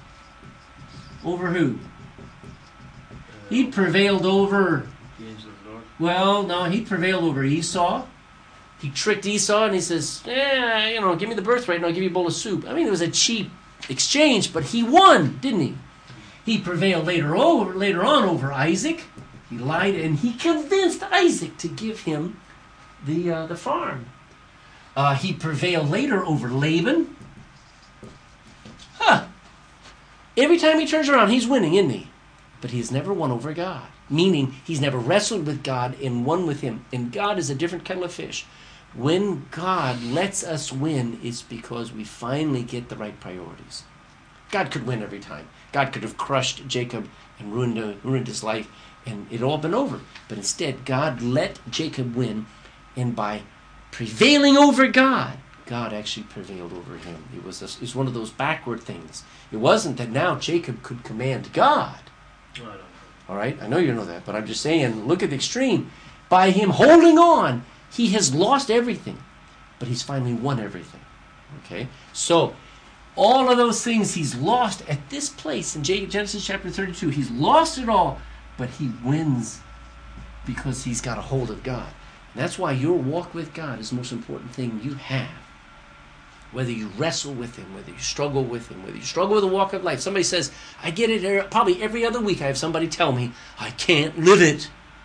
over who? He prevailed over. The angel of the Lord. Well, no, he prevailed over Esau. He tricked Esau, and he says, "Yeah, you know, give me the birthright, and I'll give you a bowl of soup." I mean, it was a cheap exchange, but he won, didn't he? He prevailed later over later on over Isaac. He lied, and he convinced Isaac to give him the uh, the farm. Uh, he prevailed later over Laban. Huh. Every time he turns around, he's winning, isn't he? But he's never won over God. Meaning, he's never wrestled with God and won with him. And God is a different kettle of fish. when God lets us win, it's because we finally get the right priorities. God could win every time. God could have crushed Jacob and ruined, uh, ruined his life, and it all been over. But instead, God let Jacob win, and by prevailing over God, God actually prevailed over him. It was, a, it was one of those backward things. It wasn't that now Jacob could command God. No, no, no. All right? I know you know that, but I'm just saying, look at the extreme. By him holding on, he has lost everything, but he's finally won everything. Okay? So, all of those things he's lost at this place in Genesis chapter thirty-two, he's lost it all, but he wins because he's got a hold of God. And that's why your walk with God is the most important thing you have. Whether you wrestle with him, whether you struggle with him, whether you struggle with the walk of life. Somebody says, I get it probably every other week. I have somebody tell me, I can't live it.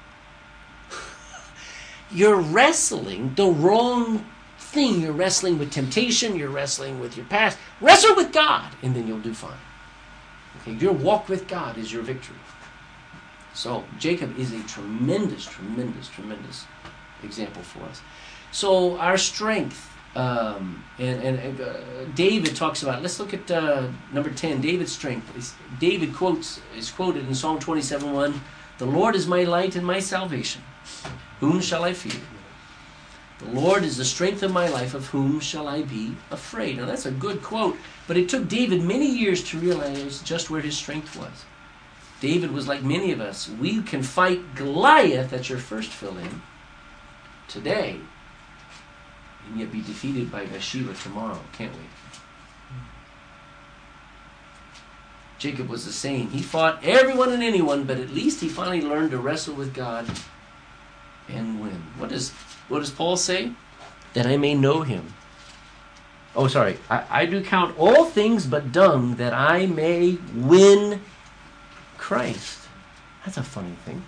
You're wrestling the wrong thing. You're wrestling with temptation. You're wrestling with your past. Wrestle with God, and then you'll do fine. Okay, your walk with God is your victory. So Jacob is a tremendous, tremendous, tremendous example for us. So our strength, um, and, and uh, David talks about. Let's look at uh, number ten. David's strength. Is, David quotes is quoted in Psalm twenty-seven one. The Lord is my light and my salvation. Whom shall I fear? The Lord is the strength of my life. Of whom shall I be afraid? Now that's a good quote, but it took David many years to realize just where his strength was. David was like many of us. We can fight Goliath, that's your first fill-in, today, and yet be defeated by Bathsheba tomorrow, can't we? Jacob was the same. He fought everyone and anyone, but at least he finally learned to wrestle with God and win. What does what does Paul say? That I may know him. Oh, sorry. I, I do count all things but dung, that I may win Christ. That's a funny thing.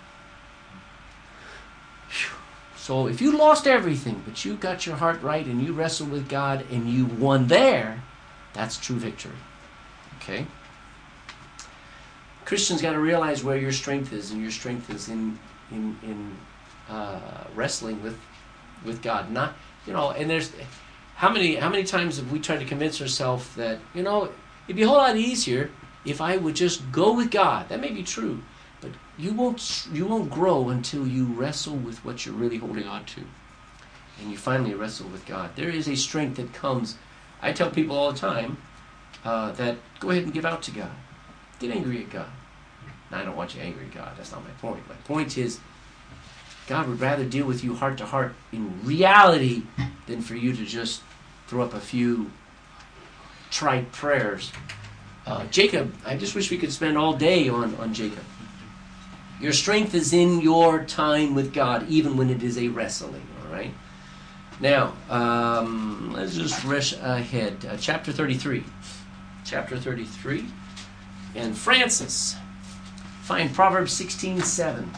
Whew. So if you lost everything, but you got your heart right and you wrestled with God and you won there, that's true victory. Okay? Christians got to realize where your strength is, and your strength is in in in uh, wrestling with with God. Not, you know, and there's how many how many times have we tried to convince ourselves that, you know, it'd be a whole lot easier if I would just go with God. That may be true, but you won't you won't grow until you wrestle with what you're really holding on to, and you finally wrestle with God. There is a strength that comes. I tell people all the time uh, that go ahead and give out to God. Get angry at God. Now, I don't want you angry at God. That's not my point. My point is, God would rather deal with you heart to heart in reality than for you to just throw up a few trite prayers. Uh, Jacob, I just wish we could spend all day on, on Jacob. Your strength is in your time with God, even when it is a wrestling, all right? Now, um, let's just rush ahead. Uh, chapter thirty-three. Chapter thirty-three. And Francis, find Proverbs sixteen seven.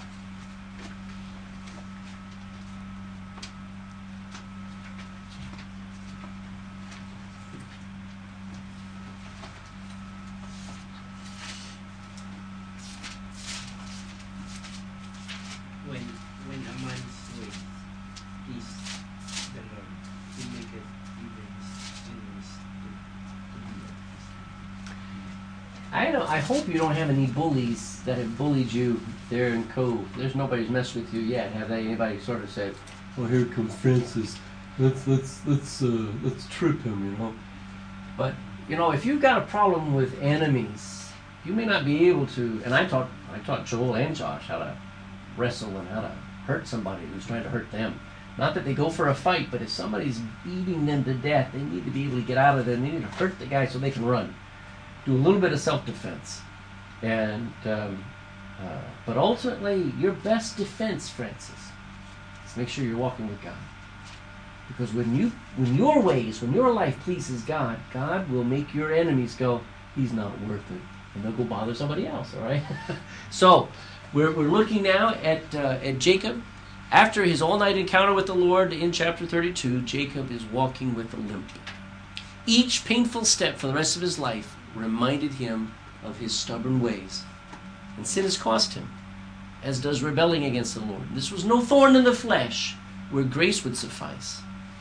When when a man's way is the Lord, he maketh even his enemies to, to be at peace. I don't. I hope you don't have any bullies that have bullied you there in Cove. There's nobody's messed with you yet, have they? Anybody sort of said, Well, here comes Francis. Let's let's let's uh, let's trip him, you know. but you know, if you've got a problem with enemies, you may not be able to. And I taught I taught Joel and Josh how to wrestle and how to hurt somebody who's trying to hurt them. Not that they go for a fight, but if somebody's beating them to death, they need to be able to get out of there. They need to hurt the guy so they can run. Do a little bit of self-defense. And um, uh, but ultimately, your best defense, Francis, is make sure you're walking with God. Because when you, when your ways, when your life pleases God, God will make your enemies go, he's not worth it. And they'll go bother somebody else, all right? So, we're, we're looking now at, uh, at Jacob. After his all-night encounter with the Lord in chapter thirty-two, Jacob is walking with a limp. Each painful step for the rest of his life reminded him of his stubborn ways. And sin has cost him, as does rebelling against the Lord. This was no thorn in the flesh, where grace would suffice.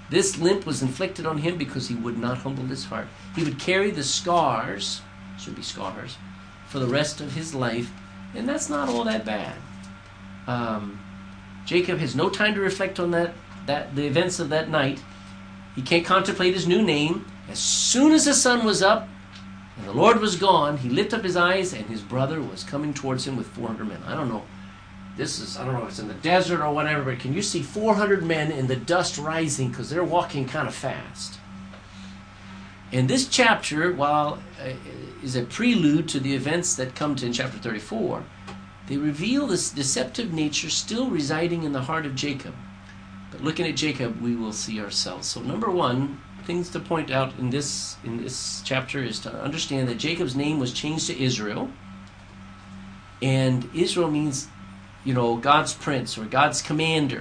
This limp was inflicted on him because he would not humble his heart. He would carry the scars, should be scars, for the rest of his life, and that's not all that bad. Um, Jacob has no time to reflect on that, that the events of that night. He can't contemplate his new name. As soon as the sun was up and the Lord was gone, he lifted up his eyes, and his brother was coming towards him with four hundred men. I don't know. This is, I don't know if it's in the desert or whatever, but can you see four hundred men in the dust rising because they're walking kind of fast? And this chapter, while uh, is a prelude to the events that come to in chapter thirty-four, they reveal this deceptive nature still residing in the heart of Jacob. But looking at Jacob, we will see ourselves. So number one, things to point out in this in this chapter is to understand that Jacob's name was changed to Israel. And Israel means, you know, God's prince or God's commander.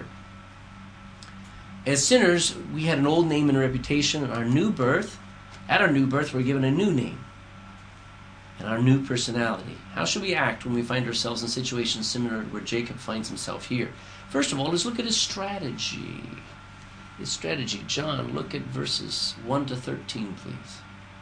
As sinners, we had an old name and a reputation. And our new birth, at our new birth, we're given a new name and our new personality. How should we act when we find ourselves in situations similar to where Jacob finds himself here? First of all, let's look at his strategy. His strategy. John, look at verses one to thirteen, please.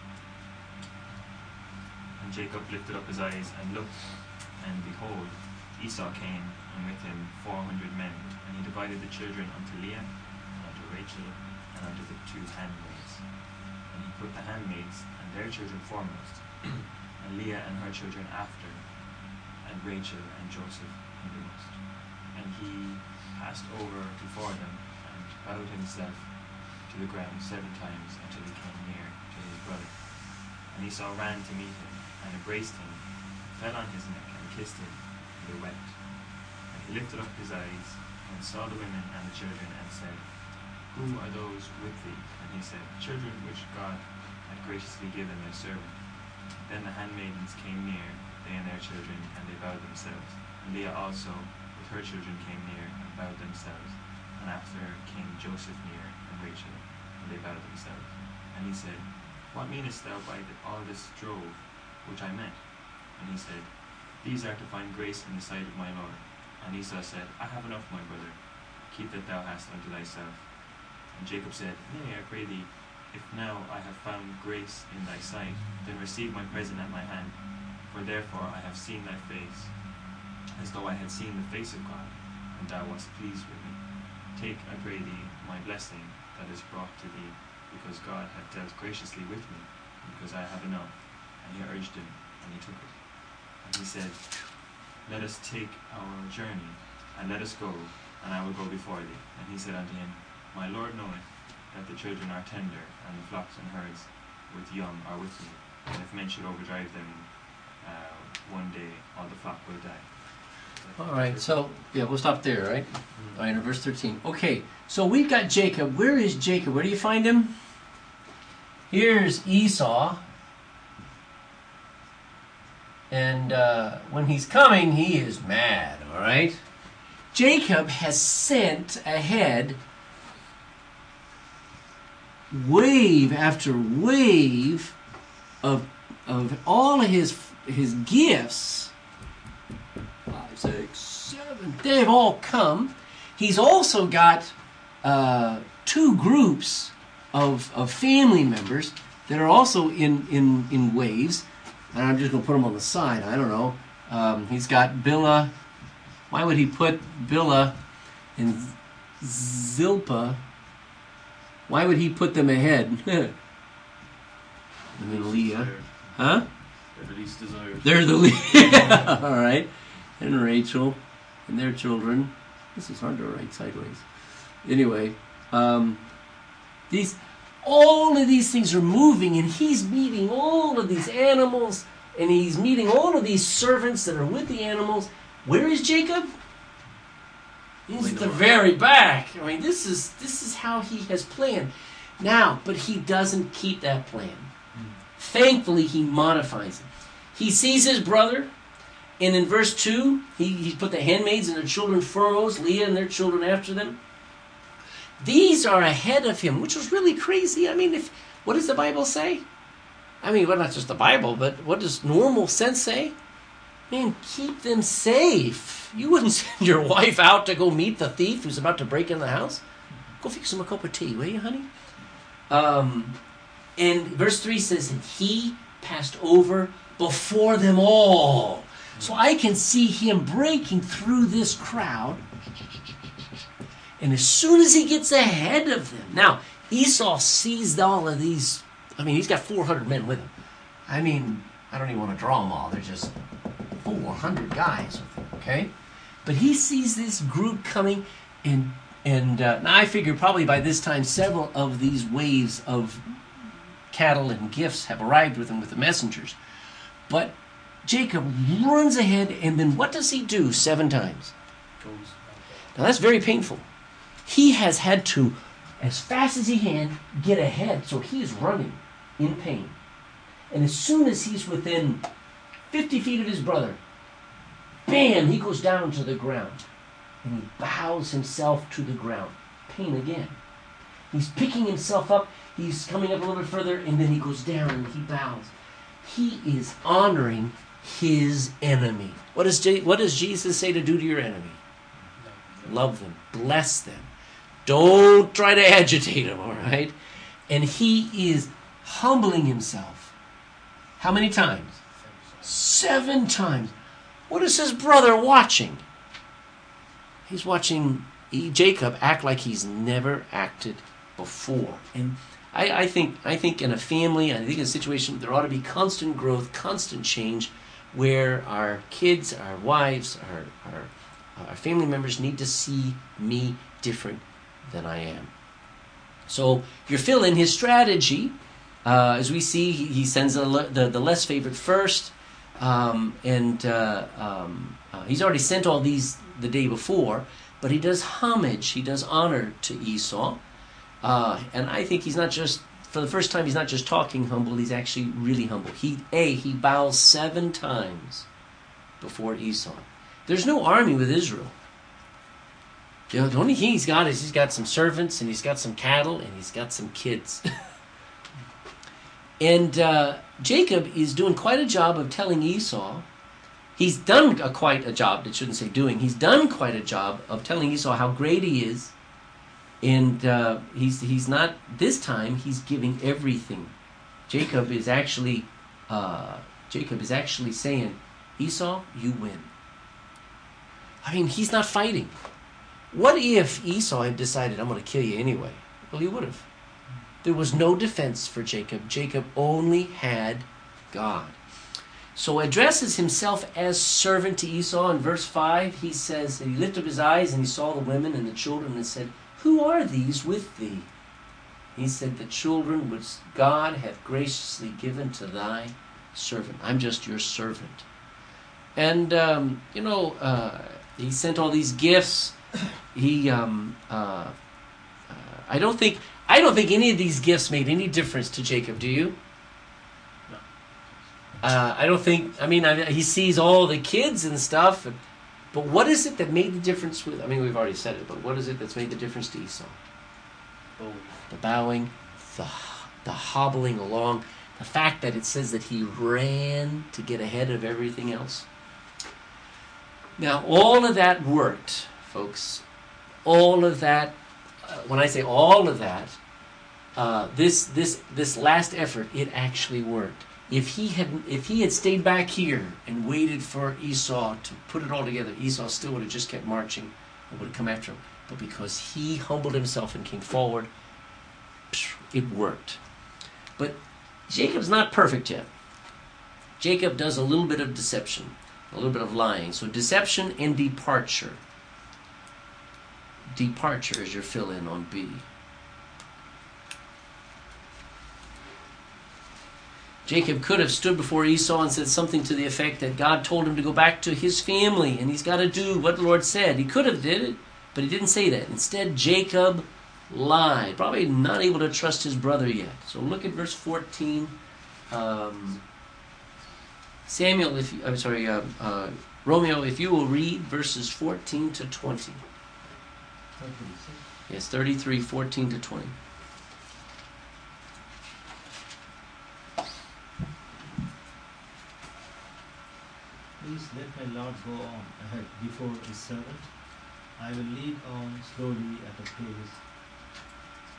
And Jacob lifted up his eyes and looked, and behold, Esau came, and with him four hundred men. And he divided the children unto Leah, and unto Rachel, and unto the two handmaids. And he put the handmaids and their children foremost, and Leah and her children after, and Rachel and Joseph hindermost. And he passed over before them, and bowed himself to the ground seven times until he came near to his brother. And Esau ran to meet him, and embraced him, fell on his neck, and kissed him, and they wept. And he lifted up his eyes, and saw the women and the children, and said, Who are those with thee? And he said, Children which God had graciously given thy servant. Then the handmaidens came near, they and their children, and they bowed themselves. And Leah also, with her children, came near, and bowed themselves. And after came Joseph near, and Rachel, and they bowed themselves. And he said, What meanest thou by all this drove which I met? And he said, These are to find grace in the sight of my Lord. And Esau said, I have enough, my brother. Keep that thou hast unto thyself. And Jacob said, Nay, I pray thee, if now I have found grace in thy sight, then receive my present at my hand. For therefore I have seen thy face, as though I had seen the face of God, and thou wast pleased with me. Take, I pray thee, my blessing that is brought to thee, because God hath dealt graciously with me, because I have enough. And he urged him, and he took it. And he said, Let us take our journey, and let us go, and I will go before thee. And he said unto him, My Lord knoweth that the children are tender, and the flocks and herds with young are with me. And if men should overdrive them, uh, one day all the flock will die. All right, so, yeah, we'll stop there, right? All right, in verse thirteen. Okay, so we've got Jacob. Where is Jacob? Where do you find him? Here's Esau. And uh, when he's coming, he is mad, all right? Jacob has sent ahead wave after wave of, of all of his, his gifts. Five, six, seven. They've all come. He's also got uh, two groups of, of family members that are also in, in, in waves. And I'm just going to put them on the side. I don't know. Um, he's got Bilhah. Why would he put Bilhah and Zilpah? Why would he put them ahead? And then Leah. Huh? They're the least desired. They're the least. All right. And Rachel and their children. This is hard to write sideways. Anyway, um, these, all of these things are moving, and he's meeting all of these animals, and he's meeting all of these servants that are with the animals. Where is Jacob? He's at the very back. I mean, this is this is how he has planned. Now, but he doesn't keep that plan. Thankfully, he modifies it. He sees his brother, and in verse two, he, he put the handmaids and their children foremost, Leah and their children after them. These are ahead of him, which was really crazy. I mean, if what does the Bible say? I mean, well, not just the Bible, but what does normal sense say? Man, keep them safe. You wouldn't send your wife out to go meet the thief who's about to break in the house. Of Go fix him a cup of tea, will you, honey? Um, and verse three says, and he passed over before them all. So I can see him breaking through this crowd. And as soon as he gets ahead of them, now Esau sees all of these. I mean, he's got four hundred men with him. I mean, I don't even want to draw them all. They're just four hundred guys with him, okay? But he sees this group coming, and and uh, now I figure probably by this time several of these waves of cattle and gifts have arrived with him with the messengers. But Jacob runs ahead, and then what does he do seven times? Now that's very painful. He has had to, as fast as he can, get ahead, so he is running in pain. And as soon as he's within fifty feet of his brother, bam, he goes down to the ground. And he bows himself to the ground. Pain again. He's picking himself up, he's coming up a little bit further, and then he goes down and he bows. He is honoring his enemy. What does, Je- what does Jesus say to do to your enemy? Love them. Bless them. Don't try to agitate them, all right? And he is humbling himself. How many times? Seven times. What is his brother watching? He's watching Jacob act like he's never acted before. And I, I think I think in a family, I think in a situation, there ought to be constant growth, constant change, where our kids, our wives, our, our, our family members need to see me different than I am. So you're filling his strategy. Uh, as we see, he, he sends the, the, the less favored first. Um, and uh, um, uh, he's already sent all these the day before. But he does homage, he does honor to Esau. Uh, and I think he's not just, for the first time, he's not just talking humble, he's actually really humble. He, A, he bows seven times before Esau. There's no army with Israel. You know, the only thing he's got is he's got some servants, and he's got some cattle, and he's got some kids. and uh, Jacob is doing quite a job of telling Esau, he's done a, quite a job, it shouldn't say doing, he's done quite a job of telling Esau how great he is. And uh, he's he's not, this time, he's giving everything. Jacob is actually, uh, Jacob is actually saying, Esau, you win. I mean, he's not fighting. What if Esau had decided, I'm going to kill you anyway? Well, he would have. There was no defense for Jacob. Jacob only had God. So addresses himself as servant to Esau. In verse five, he says, and he lifted up his eyes and he saw the women and the children and said, who are these with thee? He said, the children which God hath graciously given to thy servant. I'm just your servant. And, um, you know, uh, he sent all these gifts. He, um, uh, uh, I don't think, I don't think any of these gifts made any difference to Jacob. Do you? No. Uh, I don't think. I mean, I, he sees all the kids and stuff, and, but what is it that made the difference with? I mean, we've already said it, but what is it that's made the difference to Esau? Oh. The bowing, the the hobbling along, the fact that it says that he ran to get ahead of everything else. Now, all of that worked. Folks, all of that, uh, when I say all of that, uh, this this this last effort, it actually worked. If he had if he had stayed back here and waited for Esau to put it all together, Esau still would have just kept marching and would have come after him. But because he humbled himself and came forward, it worked. But Jacob's not perfect yet. Jacob does a little bit of deception, a little bit of lying. So deception and departure. Departure is your fill-in on B. Jacob could have stood before Esau and said something to the effect that God told him to go back to his family and he's got to do what the Lord said. He could have did it, but he didn't say that. Instead, Jacob lied, probably not able to trust his brother yet. So look at verse fourteen. Um, Samuel, if you, I'm sorry, uh, uh, Romeo, if you will read verses fourteen to twenty. Yes, thirty-three, fourteen to twenty. Please let my Lord go on ahead before his servant. I will lead on slowly at a pace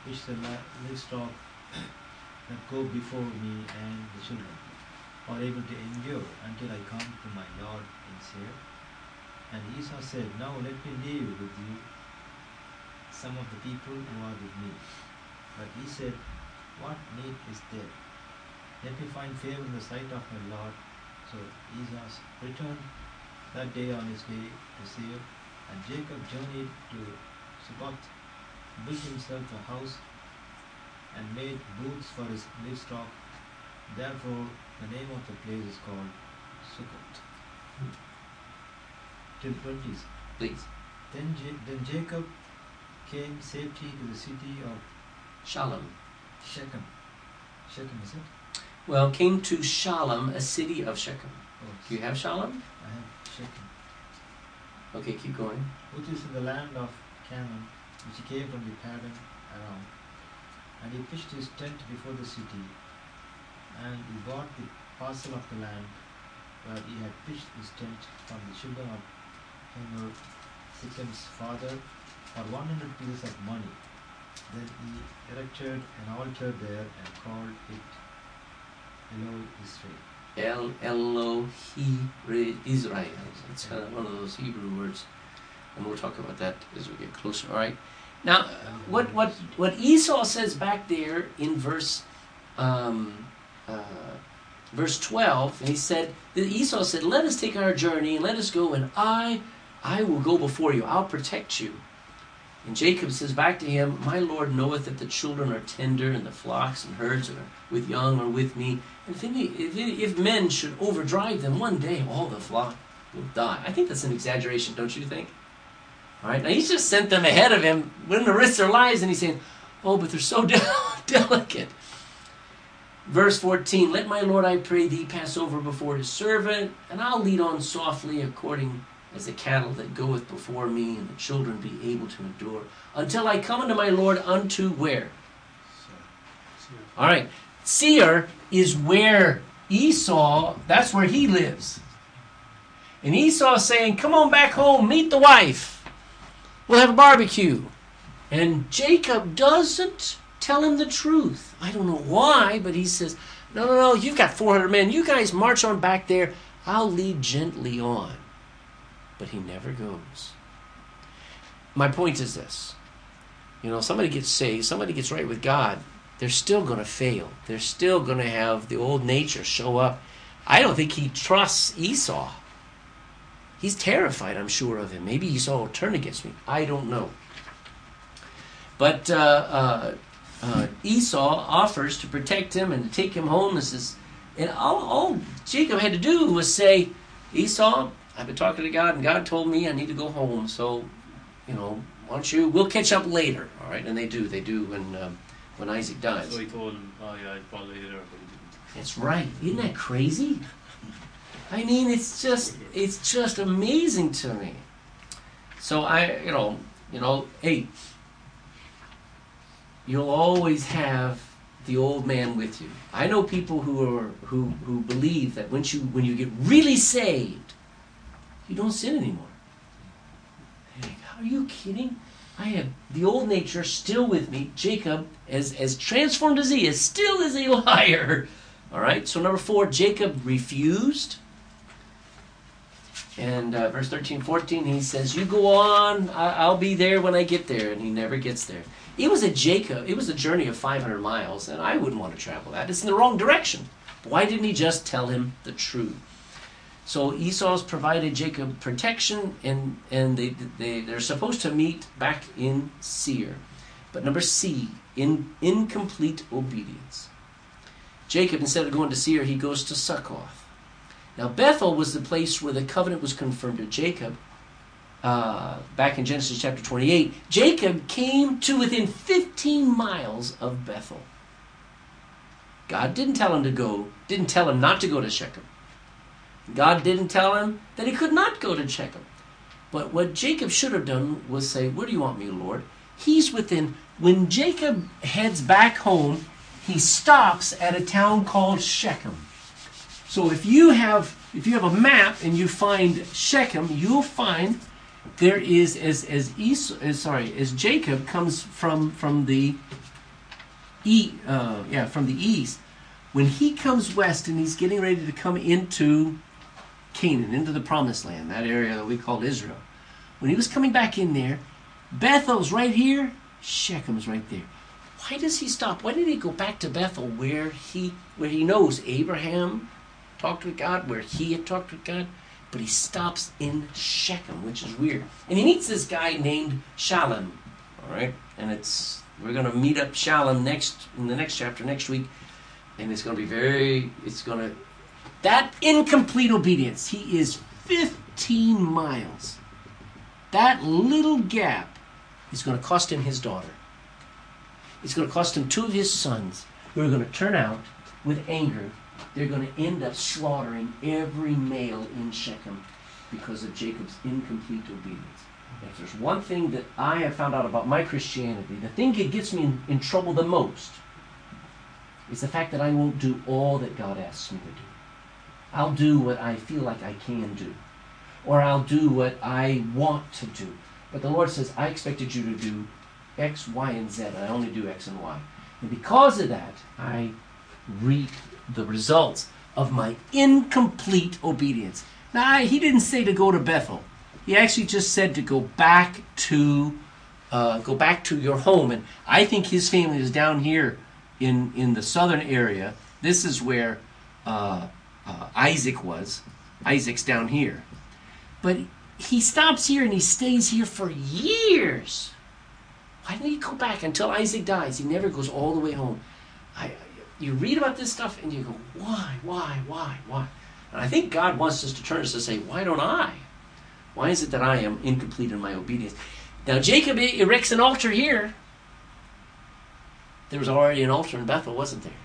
which the la- livestock that go before me and the children are able to endure until I come to my Lord in Seir? And Esau said, Now let me leave with you some of the people who are with me. But he said, What need is there? Let me find favor in the sight of my Lord. So Esau returned that day on his way to Seir, and Jacob journeyed to Succoth, built himself a house, and made booths for his livestock. Therefore, the name of the place is called Succoth. Till twenties. Please. Then, Ja- then Jacob came safely to the city of Shalom. Shechem. Shechem, is it? Well, came to Shalom, a city of Shechem. Oh, Do you have Shalom? I have Shechem. Okay, keep going. Which is in the land of Canaan, which he came from the Padan Aram. And he pitched his tent before the city, and he bought the parcel of the land where he had pitched his tent from the children of Hamor, Shechem's father, for one hundred pieces of money. Then he erected an altar there and called it Elo Israel. El Elohi Israel. It's kind of one of those Hebrew words, and we'll talk about that as we get closer. All right. Now, uh, what what what Esau says back there in verse um, uh, verse twelve, and he said that Esau said, "Let us take our journey and let us go, and I I will go before you. I'll protect you." And Jacob says back to him, "My Lord knoweth that the children are tender, and the flocks and herds are with young are with me. And if, any, if, any, if men should overdrive them, one day all the flock will die." I think that's an exaggeration, don't you think? All right, now he's just sent them ahead of him, wouldn't to risk their lives, and he's saying, "Oh, but they're so del- delicate." Verse fourteen, "Let my Lord, I pray thee, pass over before his servant, and I'll lead on softly according as the cattle that goeth before me, and the children be able to endure, until I come unto my Lord unto" where? All right, Seir is where Esau, that's where he lives. And Esau's saying, "Come on back home, meet the wife. We'll have a barbecue." And Jacob doesn't tell him the truth. I don't know why, but he says, "No, no, no, you've got four hundred men. You guys march on back there. I'll lead gently on." But he never goes. My point is this. You know, somebody gets saved, somebody gets right with God, they're still going to fail. They're still going to have the old nature show up. I don't think he trusts Esau. He's terrified, I'm sure, of him. Maybe Esau will turn against me. I don't know. But uh, uh, uh, Esau offers to protect him and to take him home. This is, and all, all Jacob had to do was say, "Esau, I've been talking to God, and God told me I need to go home. So, you know, why don't you? We'll catch up later." All right, and they do. They do when um, when Isaac dies. So he told him, "Oh yeah, I'd follow you there," but he didn't. That's right. Isn't that crazy? I mean, it's just it's just amazing to me. So I, you know, you know, hey, you'll always have the old man with you. I know people who are who who believe that once you when you get really saved, you don't sin anymore. Hey, are you kidding? I have the old nature still with me. Jacob, as as transformed as he is, still is a liar. All right. So number four, Jacob refused. And uh, verse thirteen, fourteen, he says, "You go on. I- I'll be there when I get there." And he never gets there. It was a Jacob. It was a journey of five hundred miles, and I wouldn't want to travel that. It's in the wrong direction. Why didn't he just tell him the truth? So Esau's provided Jacob protection, and and they they they're supposed to meet back in Seir. But number C, in incomplete obedience. Jacob, instead of going to Seir, he goes to Succoth. Now Bethel was the place where the covenant was confirmed to Jacob. Uh, back in Genesis chapter twenty-eight, Jacob came to within fifteen miles of Bethel. God didn't tell him to go, didn't tell him not to go to Shechem. God didn't tell him that he could not go to Shechem. But what Jacob should have done was say, "Where do you want me, Lord?" He's within, when Jacob heads back home, he stops at a town called Shechem. So if you have if you have a map and you find Shechem, you'll find there is as as Esau, as, sorry as Jacob comes from from the e uh, yeah from the east, when he comes west and he's getting ready to come into Canaan, into the Promised Land, that area that we call Israel. When he was coming back in there, Bethel's right here, Shechem's right there. Why does he stop? Why did he go back to Bethel, where he where he knows Abraham talked with God, where he had talked with God? But he stops in Shechem, which is weird. And he meets this guy named Shalom. All right, and it's we're going to meet up Shalom next in the next chapter next week, and it's going to be very. It's going to that incomplete obedience. He is fifteen miles. That little gap is going to cost him his daughter. It's going to cost him two of his sons, who are going to turn out with anger. They're going to end up slaughtering every male in Shechem because of Jacob's incomplete obedience. And if there's one thing that I have found out about my Christianity, the thing that gets me in, in trouble the most is the fact that I won't do all that God asks me to do. I'll do what I feel like I can do. Or I'll do what I want to do. But the Lord says, I expected you to do X, Y, and Z, and I only do X and Y. And because of that, I reap the results of my incomplete obedience. Now, I, he didn't say to go to Bethel. He actually just said to go back to uh, go back to your home. And I think his family is down here in, in the southern area. This is where uh, uh, Isaac was. Isaac's down here. But he stops here and he stays here for years. Why didn't he go back until Isaac dies? He never goes all the way home. I, you read about this stuff and you go, why, why, why, why? And I think God wants us to turn us to say, why don't I? Why is it that I am incomplete in my obedience? Now Jacob erects an altar here. There was already an altar in Bethel, wasn't there?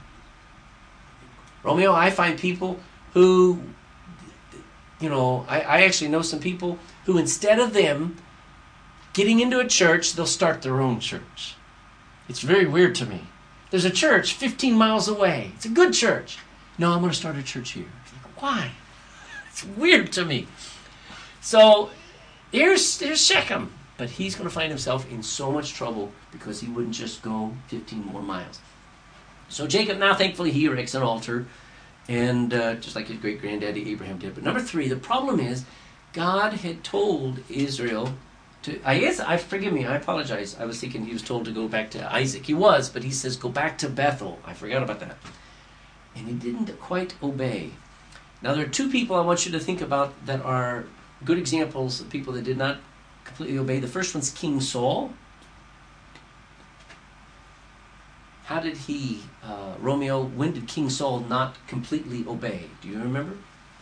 Romeo, I find people who, you know, I, I actually know some people who instead of them getting into a church, they'll start their own church. It's very weird to me. There's a church fifteen miles away. It's a good church. No, I'm going to start a church here. Why? It's weird to me. So here's, here's Shechem. But he's going to find himself in so much trouble because he wouldn't just go fifteen more miles. So Jacob now, thankfully, he erects an altar. And uh, just like his great-granddaddy Abraham did. But number three, the problem is God had told Israel to, I guess, I forgive me, I apologize. I was thinking he was told to go back to Isaac. He was, but he says, go back to Bethel. I forgot about that. And he didn't quite obey. Now, there are two people I want you to think about that are good examples of people that did not completely obey. The first one's King Saul. How did he, uh, Romeo, when did King Saul not completely obey? Do you remember?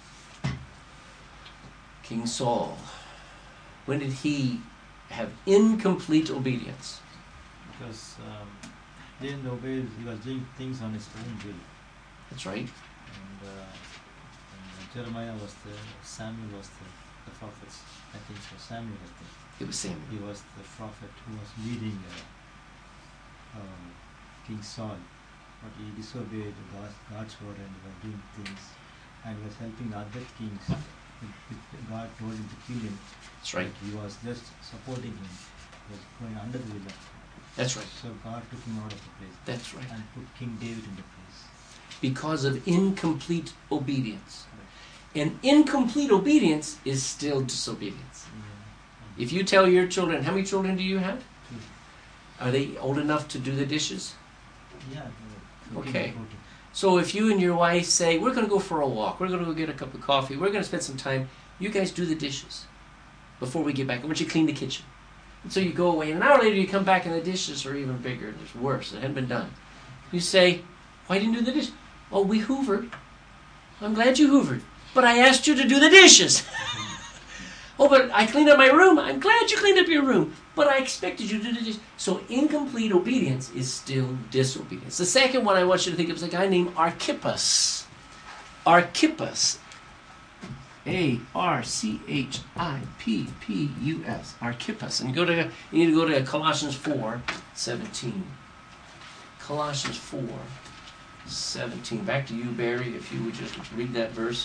King Saul. When did he have incomplete obedience? Because um, he didn't obey, he was doing things on his own will. That's right. And, uh, and Jeremiah was the, Samuel was the, the prophets. I think so. Samuel was the, It was Samuel. he was the prophet who was leading uh, uh, King Saul. But he disobeyed God's, God's word and was doing things and was helping other kings. God told him to kill him. That's right. But he was just supporting him. He was going under the will of God. That's right. So God took him out of the place. That's right. And put King David in the place. Because of incomplete obedience. And incomplete obedience is still disobedience. Yeah. If you tell your children, how many children do you have? Two. Are they old enough to do the dishes? Yeah. Okay. So if you and your wife say, we're going to go for a walk, we're going to go get a cup of coffee, we're going to spend some time, you guys do the dishes before we get back. I want you to clean the kitchen. And so you go away, and an hour later you come back and the dishes are even bigger. There's worse. It hadn't been done. You say, why didn't you do the dishes? Oh, we hoovered. I'm glad you hoovered. But I asked you to do the dishes. Oh, but I cleaned up my room. I'm glad you cleaned up your room. But I expected you to do the dishes. So incomplete obedience is still disobedience. The second one I want you to think of is a guy named Archippus. Archippus. A R C H I P P U S. Archippus. And you go to you need to go to Colossians four seventeen. Colossians four seventeen. Back to you, Barry, if you would just read that verse.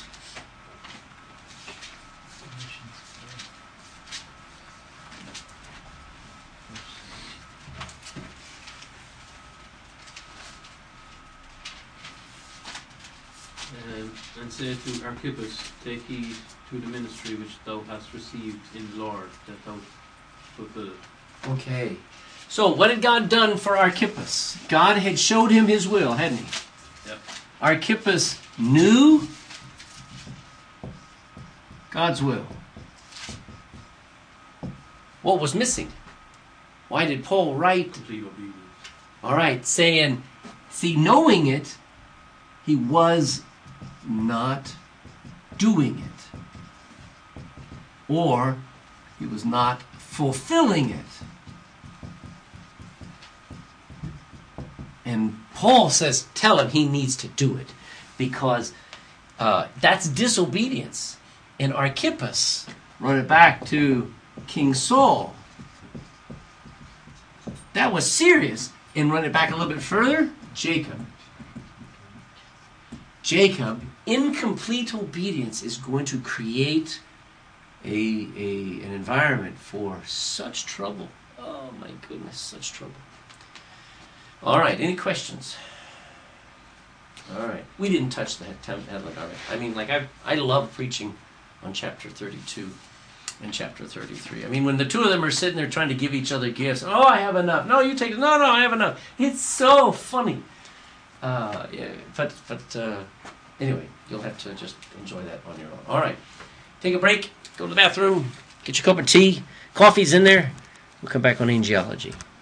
Um, and say to Archippus, take heed to the ministry which thou hast received in the Lord, that thou fulfill it. Okay. So what had God done for Archippus? God had showed him his will, hadn't he? Yep. Archippus knew God's will. What was missing? Why did Paul write? Complete obedience. All right, saying, see, knowing it, he was not doing it. Or he was not fulfilling it. And Paul says, tell him he needs to do it. Because uh, that's disobedience. And Archippus, run it back to King Saul. That was serious. And run it back a little bit further, Jacob. Jacob, incomplete obedience is going to create a, a an environment for such trouble. Oh my goodness, such trouble. All right, any questions? All right, we didn't touch the headline. All right, I mean, like I I love preaching on chapter thirty-two and chapter thirty-three. I mean, when the two of them are sitting there trying to give each other gifts. Oh, I have enough. No, you take it. No, no, I have enough. It's so funny. Uh, yeah, but but uh, anyway, you'll have to just enjoy that on your own. All right, take a break. Go to the bathroom. Get your cup of tea. Coffee's in there. We'll come back on angelology.